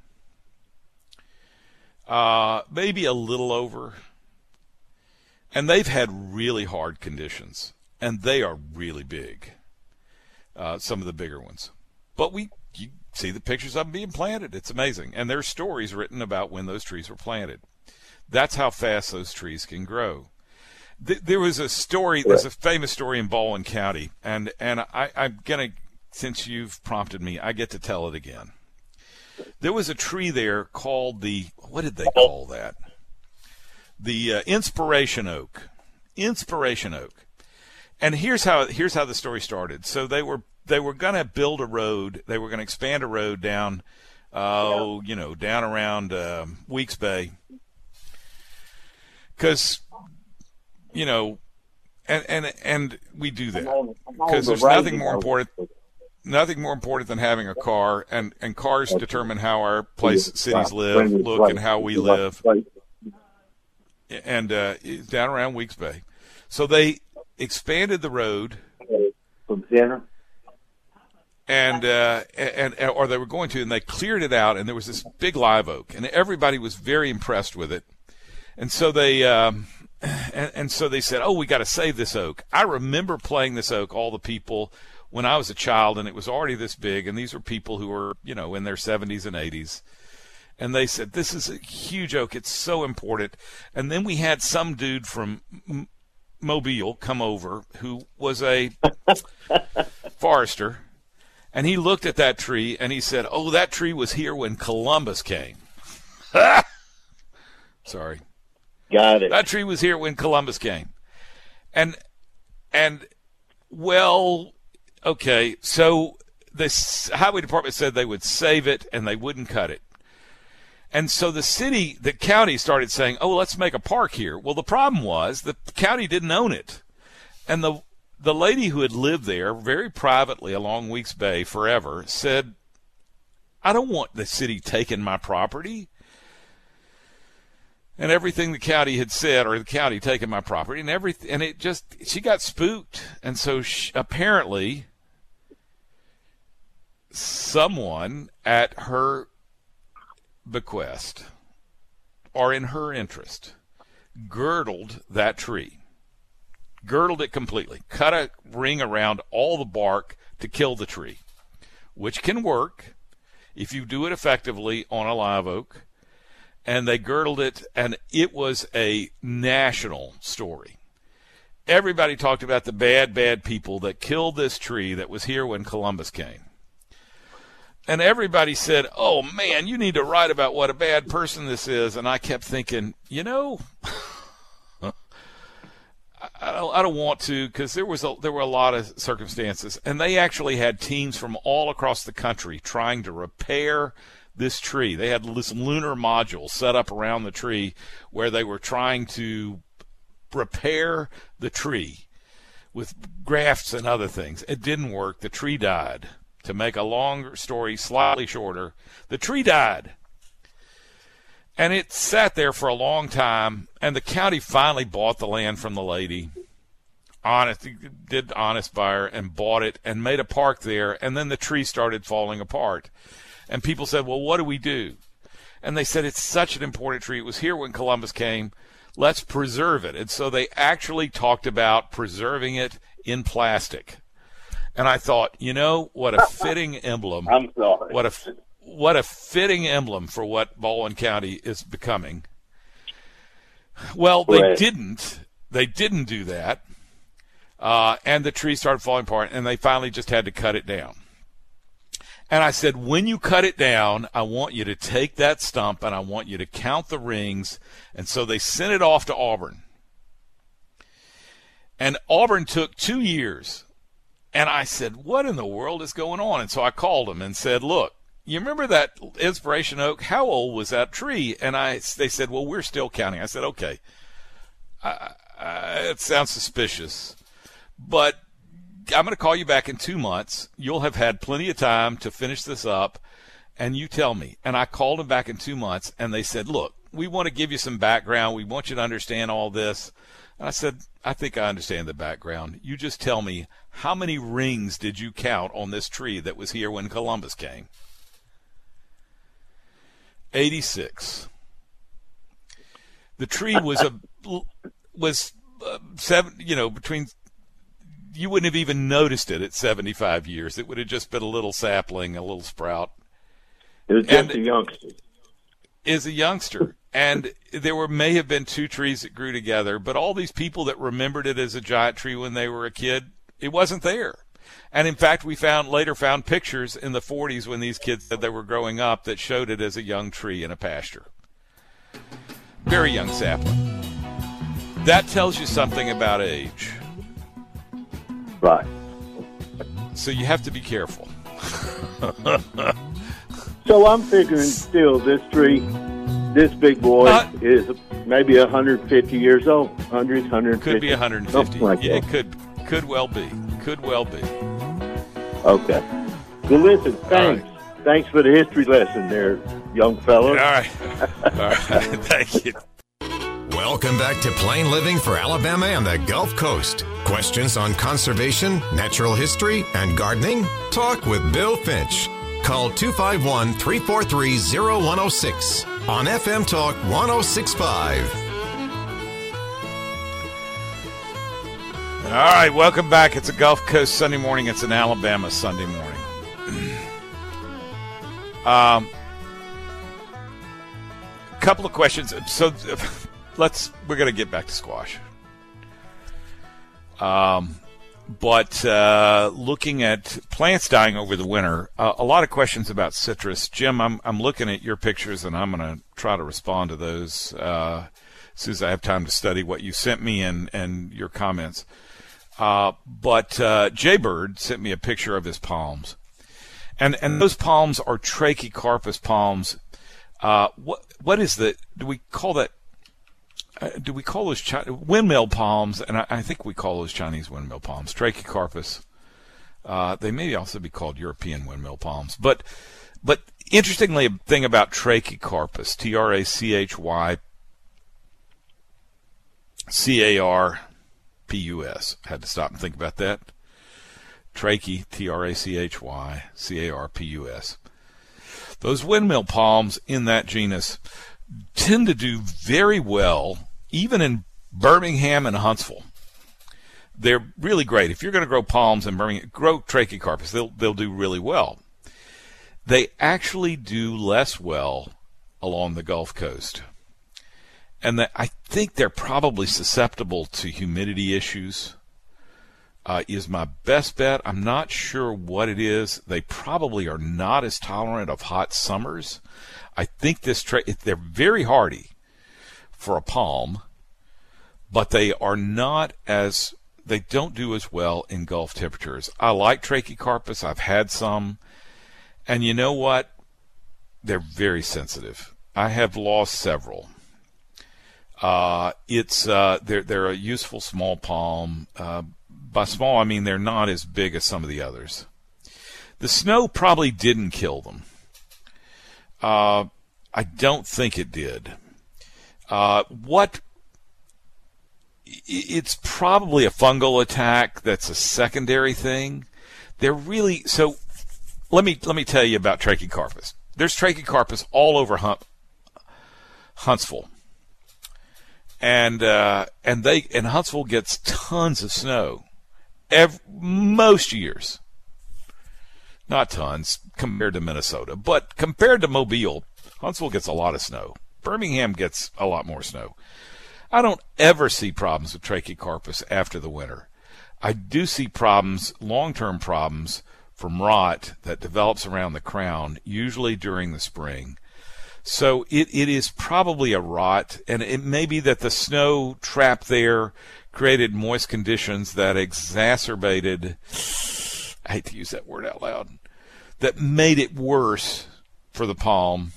Maybe a little over. And they've had really hard conditions. And they are really big. Some of the bigger ones. But you see the pictures of them being planted. It's amazing. And there's stories written about when those trees were planted. That's how fast those trees can grow. There was a story, there's a famous story in Baldwin County, and I'm going to, since you've prompted me, I get to tell it again. There was a tree there called what did they call that? The Inspiration Oak. Inspiration Oak. And here's how the story started. So they were going to build a road. They were going to expand a road down, down around Weeks Bay. Because, and we do that because there's nothing more important than having a car, and cars determine how our cities look, and how we live. And down around Weeks Bay, so they expanded the road from center, and or they were going to, and they cleared it out, and there was this big live oak, and everybody was very impressed with it, and so they. And so they said, oh, we got to save this oak. I remember playing this oak, all the people, when I was a child, and it was already this big, and these were people who were, in their 70s and 80s. And they said, this is a huge oak. It's so important. And then we had some dude from Mobile come over who was a forester, and he looked at that tree, and he said, oh, that tree was here when Columbus came. Sorry. Got it. That tree was here when Columbus came. And well, okay, so the highway department said they would save it and they wouldn't cut it. And so the county started saying, oh, let's make a park here. Well, the problem was the county didn't own it. And the lady who had lived there very privately along Weeks Bay forever said, I don't want the city taking my property. And everything the county had said, or the county taking my property, and she got spooked. And so apparently someone at her bequest, or in her interest, girdled that tree. Girdled it completely. Cut a ring around all the bark to kill the tree, which can work if you do it effectively on a live oak. And they girdled it, and it was a national story. Everybody talked about the bad people that killed this tree that was here when Columbus came. And everybody said, oh, man, you need to write about what a bad person this is. And I kept thinking, I don't want to, because there were a lot of circumstances. And they actually had teams from all across the country trying to repair this tree. They had some lunar modules set up around the tree where they were trying to repair the tree with grafts and other things. It didn't work. The tree died. To make a long story slightly shorter, the tree died. And it sat there for a long time, and the county finally bought the land from the lady. Did honest buyer, and bought it and made a park there, and then the tree started falling apart. And people said, well, what do we do? And they said, it's such an important tree. It was here when Columbus came. Let's preserve it. And so they actually talked about preserving it in plastic. And I thought, what a fitting emblem. I'm sorry. What a fitting emblem for what Baldwin County is becoming. Well, they didn't. They didn't do that. And the tree started falling apart, and they finally just had to cut it down. And I said, when you cut it down, I want you to take that stump and I want you to count the rings. And so they sent it off to Auburn. And Auburn took 2 years. And I said, what in the world is going on? And so I called them and said, look, you remember that Inspiration Oak? How old was that tree? And they said, well, we're still counting. I said, okay, it sounds suspicious, but I'm going to call you back in 2 months. You'll have had plenty of time to finish this up, and you tell me. And I called them back in 2 months, and they said, look, we want to give you some background. We want you to understand all this. And I said, I think I understand the background. You just tell me, how many rings did you count on this tree that was here when Columbus came? 86. The tree was between. You wouldn't have even noticed it at 75 years. It would have just been a little sapling, a little sprout. It was just a youngster. Is a youngster. And there may have been 2 trees that grew together, but all these people that remembered it as a giant tree when they were a kid, it wasn't there. And in fact, we later found pictures in the 40s when these kids said they were growing up that showed it as a young tree in a pasture. Very young sapling. That tells you something about age. Right. So you have to be careful. So I'm figuring still this tree, this big boy, is maybe 150 years old. 100, 150. Could be 150. Like yeah, that. it could well be. Could well be. Okay. Well, listen, thanks. Right. Thanks for the history lesson there, young fellow. All right. All right. Thank you. Welcome back to Plain Living for Alabama and the Gulf Coast. Questions on conservation, natural history, and gardening? Talk with Bill Finch. Call 251-343-0106 on FM Talk 1065. All right, welcome back. It's a Gulf Coast Sunday morning. It's an Alabama Sunday morning. Couple of questions. So we're going to get back to squash. But looking at plants dying over the winter, a lot of questions about citrus. Jim, I'm looking at your pictures, and I'm going to try to respond to those as soon as I have time to study what you sent me and your comments. But Jaybird sent me a picture of his palms. And those palms are Trachycarpus palms. What is the, do we call those windmill palms? And I think we call those Chinese windmill palms, Trachycarpus. They may also be called European windmill palms. But interestingly, a thing about Trachycarpus, Trachycarpus. Had to stop and think about that. Trachy, Trachycarpus. Those windmill palms in that genus tend to do very well, even in Birmingham and Huntsville. They're really great. If you're going to grow palms in Birmingham, grow Trachycarpus. They'll do really well. They actually do less well along the Gulf Coast. And I think they're probably susceptible to humidity issues. Is my best bet. I'm not sure what it is. They probably are not as tolerant of hot summers. I think they're very hardy for a palm, but they don't do as well in Gulf temperatures. I like Trachycarpus. I've had some, and you know what? They're very sensitive. I have lost several. They're a useful small palm. By small, I mean they're not as big as some of the others. The snow probably didn't kill them. I don't think it did. It's probably a fungal attack that's a secondary thing. They're really, so let me tell you about Trachycarpus. There's Trachycarpus all over Huntsville. And Huntsville gets tons of snow. Most years. Not tons compared to Minnesota, but compared to Mobile, Huntsville gets a lot of snow. Birmingham gets a lot more snow. I don't ever see problems with Trachycarpus after the winter. I do see problems, long-term problems, from rot that develops around the crown, usually during the spring. So it is probably a rot, and it may be that the snow trap there created moist conditions that exacerbated, I hate to use that word out loud, that made it worse for the palm,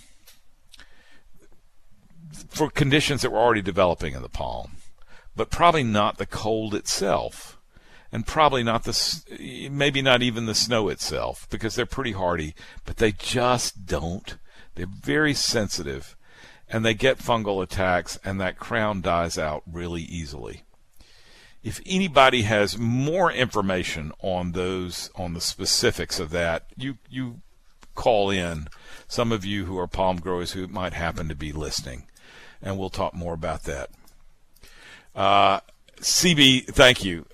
for conditions that were already developing in the palm, but probably not the cold itself, and probably not maybe not even the snow itself, because they're pretty hardy, but they just don't. They're very sensitive, and they get fungal attacks, and that crown dies out really easily. if anybody has more information on the specifics of that, you call in, some of you who are palm growers who might happen to be listening, and we'll talk more about that. CB, thank you.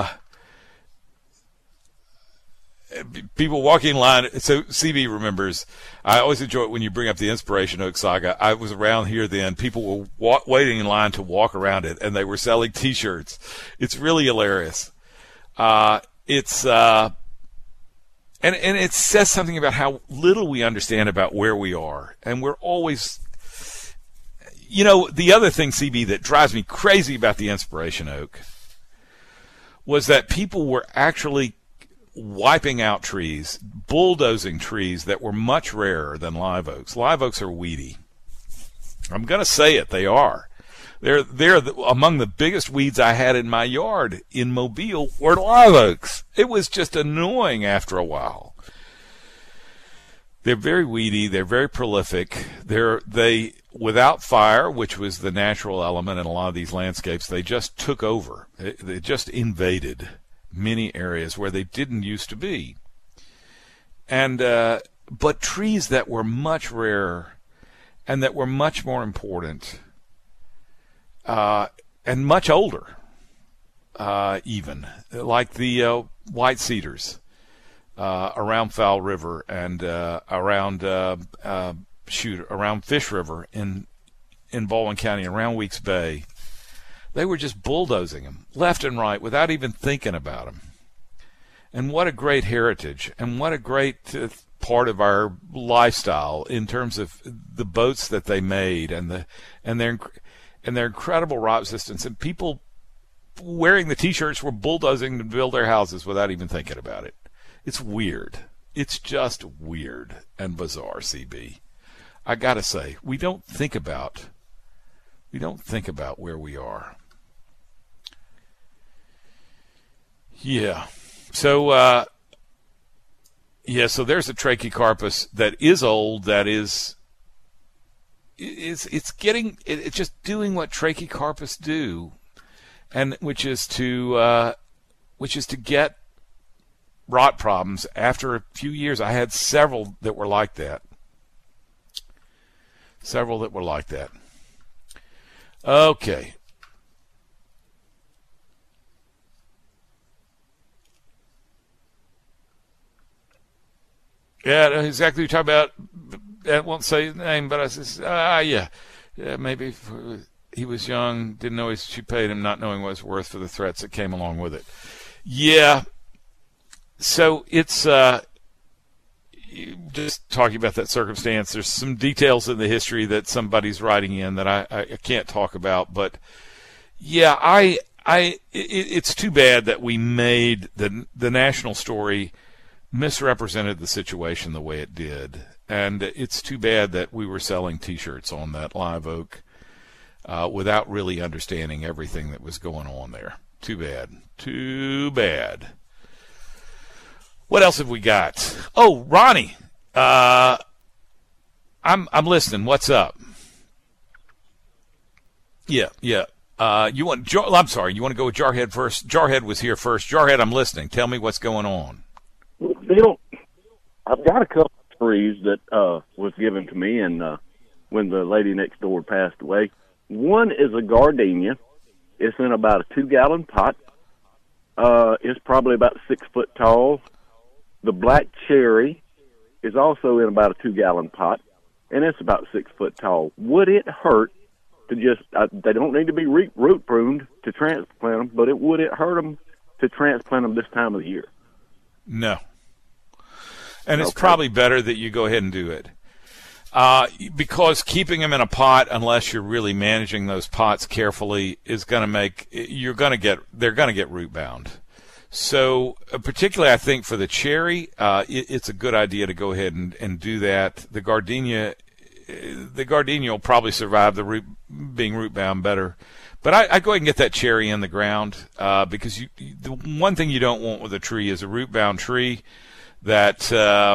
People walking in line. So CB remembers, I always enjoy it when you bring up the Inspiration Oak saga. I was around here then. People were waiting in line to walk around it, and they were selling T-shirts. It's really hilarious. And it says something about how little we understand about where we are. And we're always, the other thing, CB, that drives me crazy about the Inspiration Oak was that people were actually wiping out trees, bulldozing trees that were much rarer than live oaks. Live oaks are weedy. I'm going to say it. They are. They're among the biggest weeds I had in my yard in Mobile were live oaks. It was just annoying after a while. They're very weedy. They're very prolific. They without fire, which was the natural element in a lot of these landscapes, they just took over. They just invaded many areas where they didn't used to be. And but trees that were much rarer and that were much more important and much older, even like the white cedars around Fowl River and around Fish River in Baldwin County, around Weeks Bay. They were just bulldozing them left and right without even thinking about them. And what a great heritage, and what a great part of our lifestyle in terms of the boats that they made and their incredible rot resistance. And people wearing the T-shirts were bulldozing to build their houses without even thinking about it. It's weird. It's just weird and bizarre, CB. I gotta say, we don't think about where we are. Yeah. So, so there's a Trachycarpus that is old, that it's just doing what Trachycarpus do, and which is to get rot problems after a few years. I had several that were like that. Okay. Yeah, exactly what you're talking about. I won't say his name, but I says, yeah, maybe he was young, didn't know she paid him, not knowing what it was worth for the threats that came along with it. Yeah. So it's just talking about that circumstance. There's some details in the history that somebody's writing in that I can't talk about, but yeah, it's too bad that we made the national story misrepresented the situation the way it did, and it's too bad that we were selling T-shirts on that live oak without really understanding everything that was going on there. Too bad. What else have we got? Oh, Ronnie, I'm listening. What's up? Yeah. You want to go with Jarhead first? Jarhead was here first. Jarhead, I'm listening. Tell me what's going on. Bill, I've got a couple of trees that was given to me, and when the lady next door passed away. One is a gardenia. It's in about a 2-gallon pot. It's probably about 6 foot tall. The black cherry is also in about a 2-gallon pot, and it's about 6 foot tall. Would it hurt to just? They don't need to be root pruned to transplant them, but would it hurt them to transplant them this time of the year? No. And it's probably better that you go ahead and do it. Because keeping them in a pot, unless you're really managing those pots carefully, is going to make they're going to get root bound. So particularly I think for the cherry, it's a good idea to go ahead and do that. The gardenia will probably survive being root bound better. But I go ahead and get that cherry in the ground, because the one thing you don't want with a tree is a root bound tree that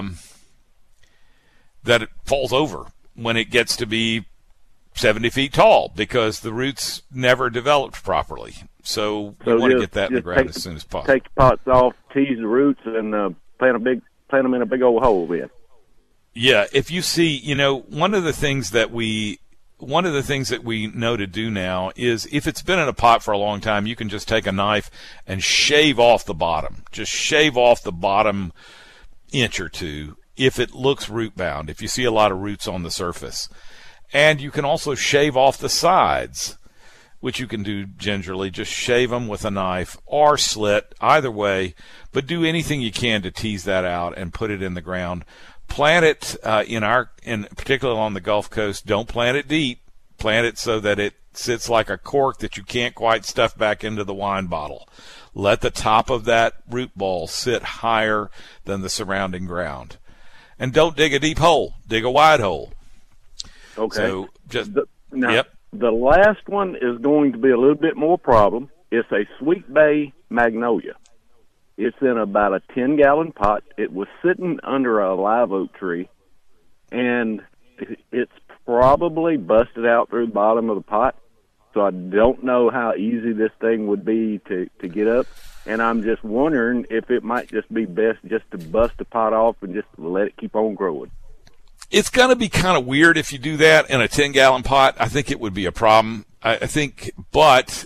it falls over when it gets to be 70 feet tall, because the roots never developed properly. So you want to get that in the ground as soon as possible. Take the pots off, tease the roots, and plant them in a big old hole then. Yeah, if you see, one of the things that we know to do now is if it's been in a pot for a long time, you can just take a knife and shave off the bottom. Just shave off the bottom inch or two if it looks root bound, if you see a lot of roots on the surface. And you can also shave off the sides, which you can do gingerly. Just shave them with a knife or slit, either way, but do anything you can to tease that out and put it in the ground. Plant it in particularly on the Gulf Coast. Don't plant it deep. Plant it so that it sits like a cork that you can't quite stuff back into the wine bottle. Let the top of that root ball sit higher than the surrounding ground. And don't dig a deep hole. Dig a wide hole. Okay. So just The last one is going to be a little bit more problem. It's a Sweet Bay magnolia. It's in about a 10-gallon pot. It was sitting under a live oak tree, and it's probably busted out through the bottom of the pot. So I don't know how easy this thing would be to get up. And I'm just wondering if it might just be best just to bust the pot off and just let it keep on growing. It's going to be kind of weird if you do that in a 10-gallon pot. I think it would be a problem. I think, but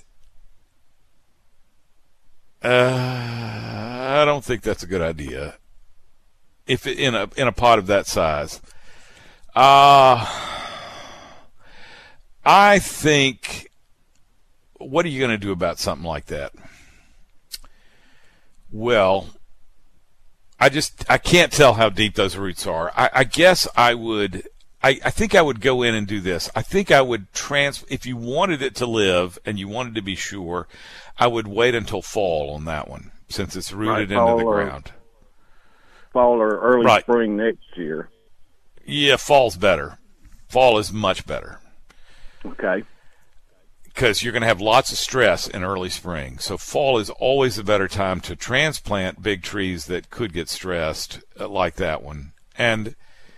I don't think that's a good idea. If it, in a pot of that size, I think, what are you going to do about something like that? Well, I can't tell how deep those roots are. I guess I think I would go in and do this. I think I would if you wanted it to live and you wanted to be sure, I would wait until fall on that one, since it's rooted into the ground. Fall or early spring next year. Yeah, fall's better. Fall is much better. Okay. Because you're going to have lots of stress in early spring. So fall is always a better time to transplant big trees that could get stressed, like that one. And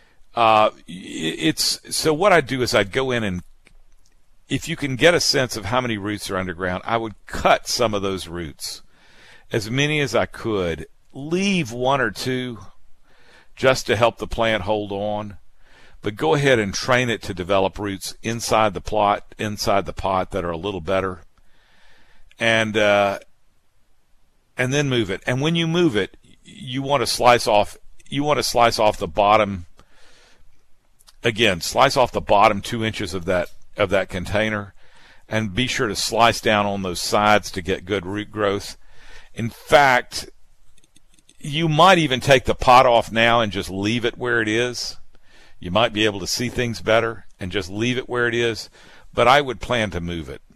so what I'd do is I'd go in, and if you can get a sense of how many roots are underground, I would cut some of those roots, as many as I could, leave one or two just to help the plant hold on. But go ahead and train it to develop roots inside the pot that are a little better, and then move it. And when you move it, you want to slice off the bottom. Again, slice off the bottom 2 inches of that container, and be sure to slice down on those sides to get good root growth. In fact, you might even take the pot off now and just leave it where it is. You might be able to see things better and just leave it where it is, but I would plan to move it.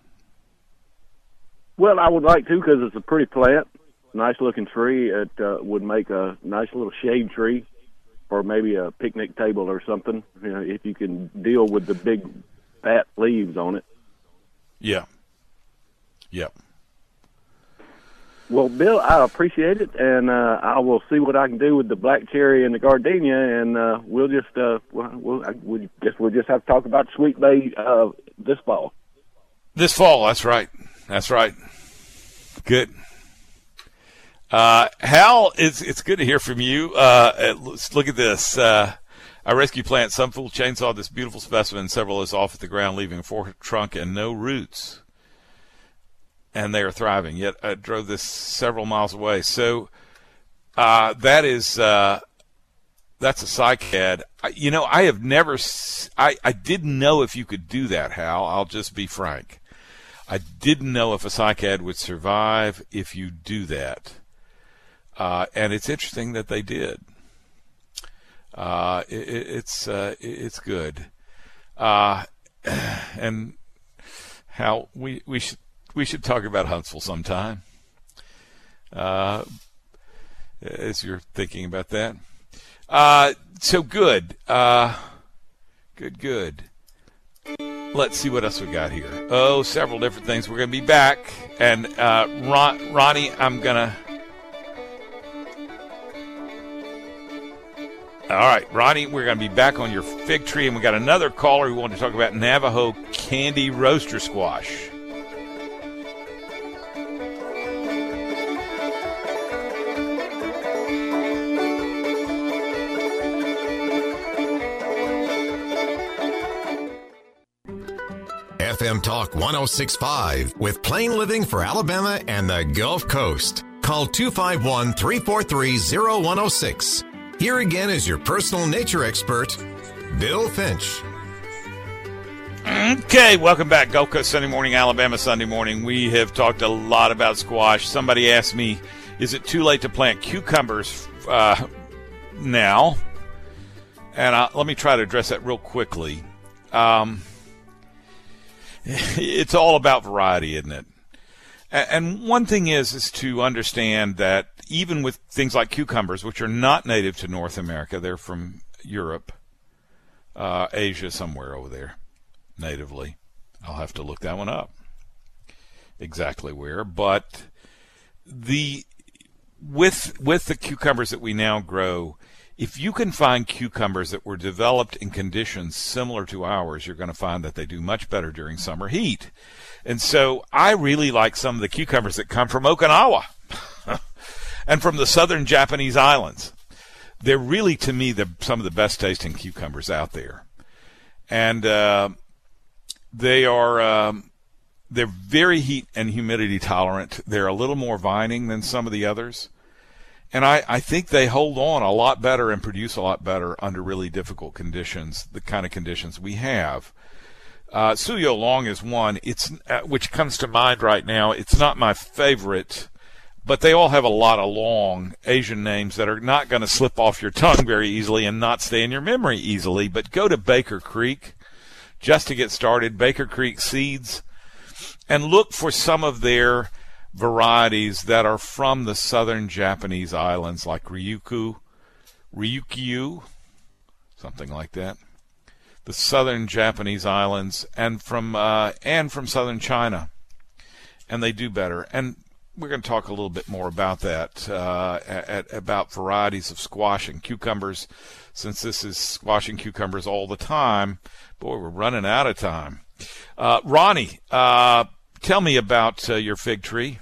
Well, I would like to, because it's a pretty plant, nice looking tree. It would make a nice little shade tree, or maybe a picnic table or something, if you can deal with the big fat leaves on it. Yeah. Yep. Well, Bill, I appreciate it, and I will see what I can do with the black cherry and the gardenia, and we'll just we'll just have to talk about Sweet Bay this fall. This fall, that's right. Good. Hal, it's good to hear from you. Let's look at this. I rescue plant some fool chainsaw this beautiful specimen. Several is off at the ground, leaving a forked trunk and no roots. And they are thriving. Yet I drove this several miles away. So that's a cycad. I have never. I didn't know if you could do that, Hal. I'll just be frank. I didn't know if a cycad would survive if you do that. And it's interesting that they did. It's good. And Hal, we should talk about Huntsville sometime, as you're thinking about that. So good. Good. Let's see what else we got here. Oh, several different things. We're going to be back. And Ronnie, all right, Ronnie, we're going to be back on your fig tree. And we got another caller who wanted to talk about Navajo candy roaster squash. FM Talk 106.5 with Plain Living for Alabama and the Gulf Coast. Call 251-343-0106. Here again is your personal nature expert, Bill Finch. Okay, welcome back. Gulf Coast Sunday Morning, Alabama Sunday Morning. We have talked a lot about squash. Somebody asked me, is it too late to plant cucumbers now? And let me try to address that real quickly. It's all about variety, isn't it? And one thing is to understand that even with things like cucumbers, which are not native to North America, they're from Europe, Asia, somewhere over there, natively. I'll have to look that one up, exactly where. But with the cucumbers that we now grow, if you can find cucumbers that were developed in conditions similar to ours, you're going to find that they do much better during summer heat. And so I really like some of the cucumbers that come from Okinawa and from the southern Japanese islands. They're really, to me, some of the best tasting cucumbers out there. And they're very heat and humidity tolerant. They're a little more vining than some of the others. And I think they hold on a lot better and produce a lot better under really difficult conditions, the kind of conditions we have. Suyo Long is one, which comes to mind right now. It's not my favorite, but they all have a lot of long Asian names that are not going to slip off your tongue very easily and not stay in your memory easily. But go to Baker Creek just to get started, Baker Creek Seeds, and look for some of their varieties that are from the southern Japanese islands, like Ryukyu, something like that. The southern Japanese islands, and from southern China, and they do better. And we're going to talk a little bit more about that, about varieties of squash and cucumbers, since this is squash and cucumbers all the time. Boy, we're running out of time. Ronnie, tell me about your fig tree.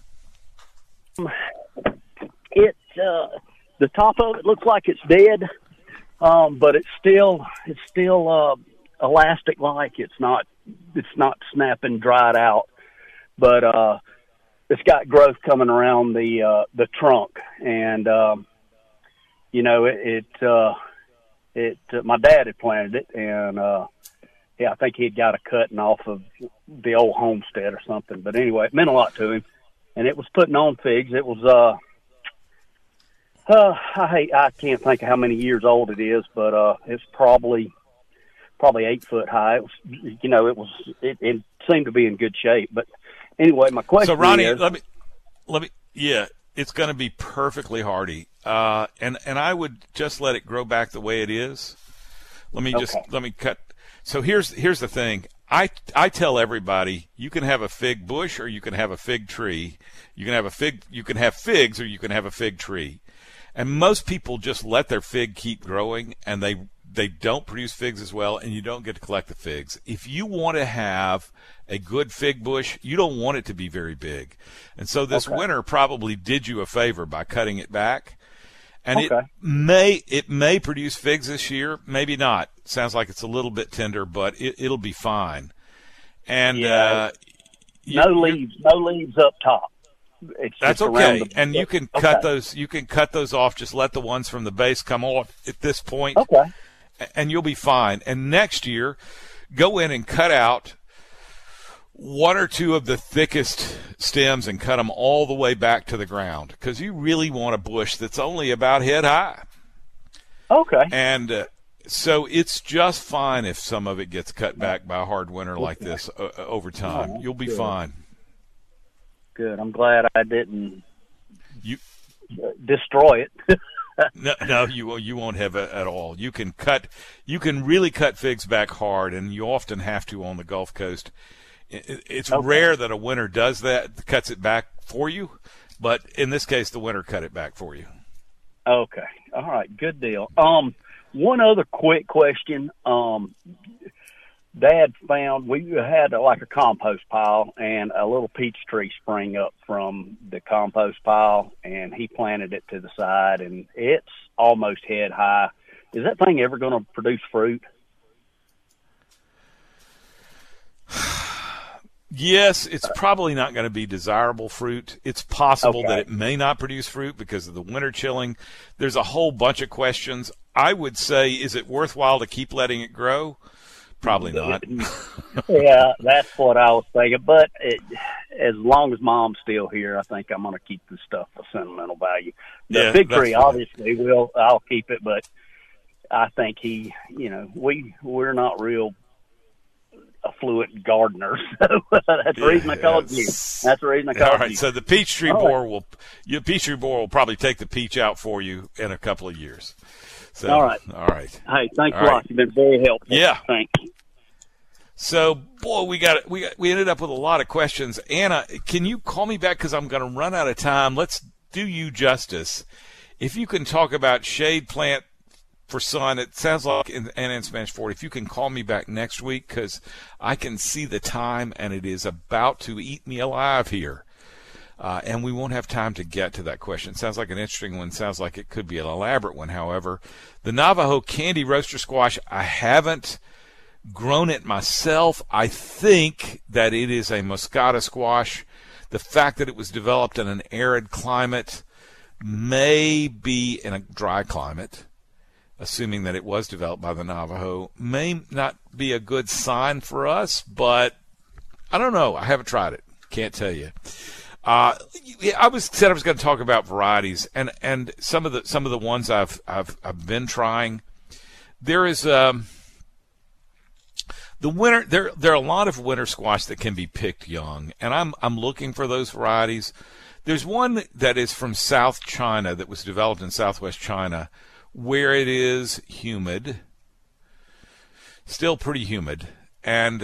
The top of it looks like it's dead, but it's still elastic-like. It's not snapping, dried out, but it's got growth coming around the trunk, and my dad had planted it, and I think he'd got a cutting off of the old homestead or something. But anyway, it meant a lot to him, and it was putting on figs. It was I can't think of how many years old it is, but it's probably 8 foot high. It was, it seemed to be in good shape. But anyway, my question. So Ronnie, is, let me. Yeah, it's going to be perfectly hardy, and I would just let it grow back the way it is. Let me cut. So here's the thing. I tell everybody, you can have a fig bush or you can have a fig tree. You can have figs or you can have a fig tree. And most people just let their fig keep growing, and they don't produce figs as well, and you don't get to collect the figs. If you want to have a good fig bush, you don't want it to be very big. And so this winter probably did you a favor by cutting it back. And it may produce figs this year, maybe not. Sounds like it's a little bit tender, but it'll be fine. And no leaves up top. That's okay, and you can cut those. You can cut those off. Just let the ones from the base come off at this point, and you'll be fine. And next year, go in and cut out one or two of the thickest stems and cut them all the way back to the ground, because you really want a bush that's only about head high. Okay. And so it's just fine if some of it gets cut back by a hard winter like this over time. You'll be fine. Good. I'm glad I didn't destroy it. No, you won't have it at all. You can really cut figs back hard, and you often have to on the Gulf Coast. It's rare that a winter does that, cuts it back for you, but in this case, the winter cut it back for you. Okay. All right. Good deal. One other quick question. Dad found we had like a compost pile, and a little peach tree sprang up from the compost pile, and he planted it to the side, and it's almost head high. Is that thing ever going to produce fruit? Yes, it's probably not going to be desirable fruit. It's possible that it may not produce fruit because of the winter chilling. There's a whole bunch of questions. I would say, is it worthwhile to keep letting it grow? Probably not. Yeah, that's what I was thinking. But as long as Mom's still here, I think I'm going to keep the stuff for sentimental value. The fig tree, obviously, I'll keep it, but I think we're not real affluent gardeners. So that's the reason I called you. That's the reason I called you. All right, so the peach tree borer will probably take the peach out for you in a couple of years. So, all right. Hey, thanks a lot. You've been very helpful. Yeah. Thanks. So, boy, we ended up with a lot of questions. Anna, can you call me back because I'm going to run out of time? Let's do you justice. If you can talk about shade plant for sun, it sounds like Anna in Spanish Fort. If you can call me back next week because I can see the time and it is about to eat me alive here. And we won't have time to get to that question. Sounds like an interesting one. Sounds like it could be an elaborate one. However, the Navajo candy roaster squash, I haven't grown it myself. I think that it is a Moscata squash. The fact that it was developed in an arid climate, may be in a dry climate, assuming that it was developed by the Navajo, may not be a good sign for us, but I don't know. I haven't tried it. Can't tell you. I was going to talk about varieties and some of the ones I've been trying. There is the winter. There are a lot of winter squash that can be picked young, and I'm looking for those varieties. There's one that is from South China that was developed in Southwest China, where it is humid, still pretty humid, and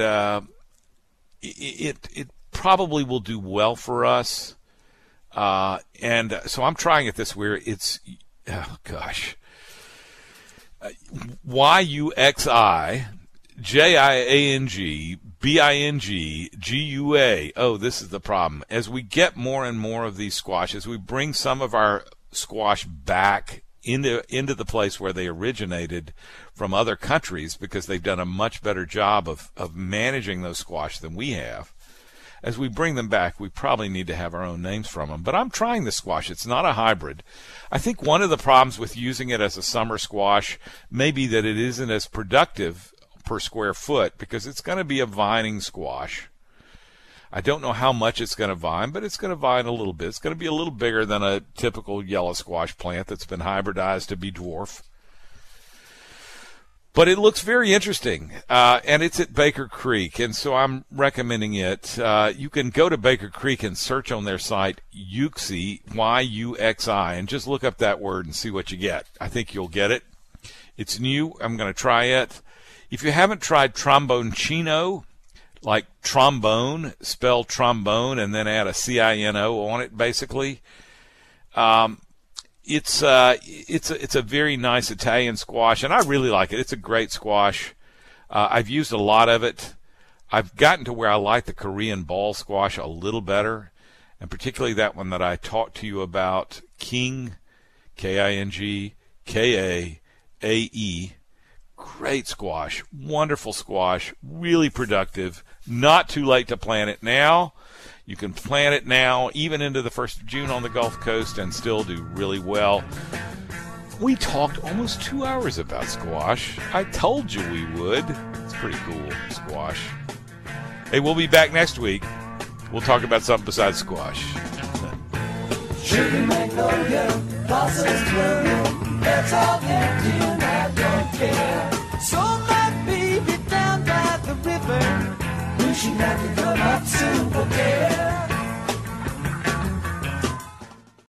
it probably will do well for us. And so I'm trying it this where it's, YUXI, JIANG, BING, GUA. Oh, this is the problem. As we get more and more of these squashes, we bring some of our squash back into the place where they originated from other countries because they've done a much better job of managing those squash than we have. As we bring them back, we probably need to have our own names from them. But I'm trying the squash. It's not a hybrid. I think one of the problems with using it as a summer squash may be that it isn't as productive per square foot because it's going to be a vining squash. I don't know how much it's going to vine, but it's going to vine a little bit. It's going to be a little bigger than a typical yellow squash plant that's been hybridized to be dwarf. But it looks very interesting, and it's at Baker Creek, and so I'm recommending it. You can go to Baker Creek and search on their site YUXI, Y-U-X-I, and just look up that word and see what you get. I think you'll get it. It's new. I'm going to try it. If you haven't tried Tromboncino, like trombone, spell trombone, and then add a C-I-N-O on it, basically, It's a very nice Italian squash, and I really like it. It's a great squash. I've used a lot of it. I've gotten to where I like the Korean ball squash a little better, and particularly that one that I talked to you about, King, K-I-N-G, K-A-A-E. Great squash, wonderful squash, really productive. Not too late to plant it now. You can plant it now, even into the 1st of June on the Gulf Coast, and still do really well. We talked almost 2 hours about squash. I told you we would. It's pretty cool, squash. Hey, we'll be back next week. We'll talk about something besides squash. Sugar magnolia, blossoms bloom. It's all empty and I don't care. So my baby down by the river, wishing I could come up soon, forget.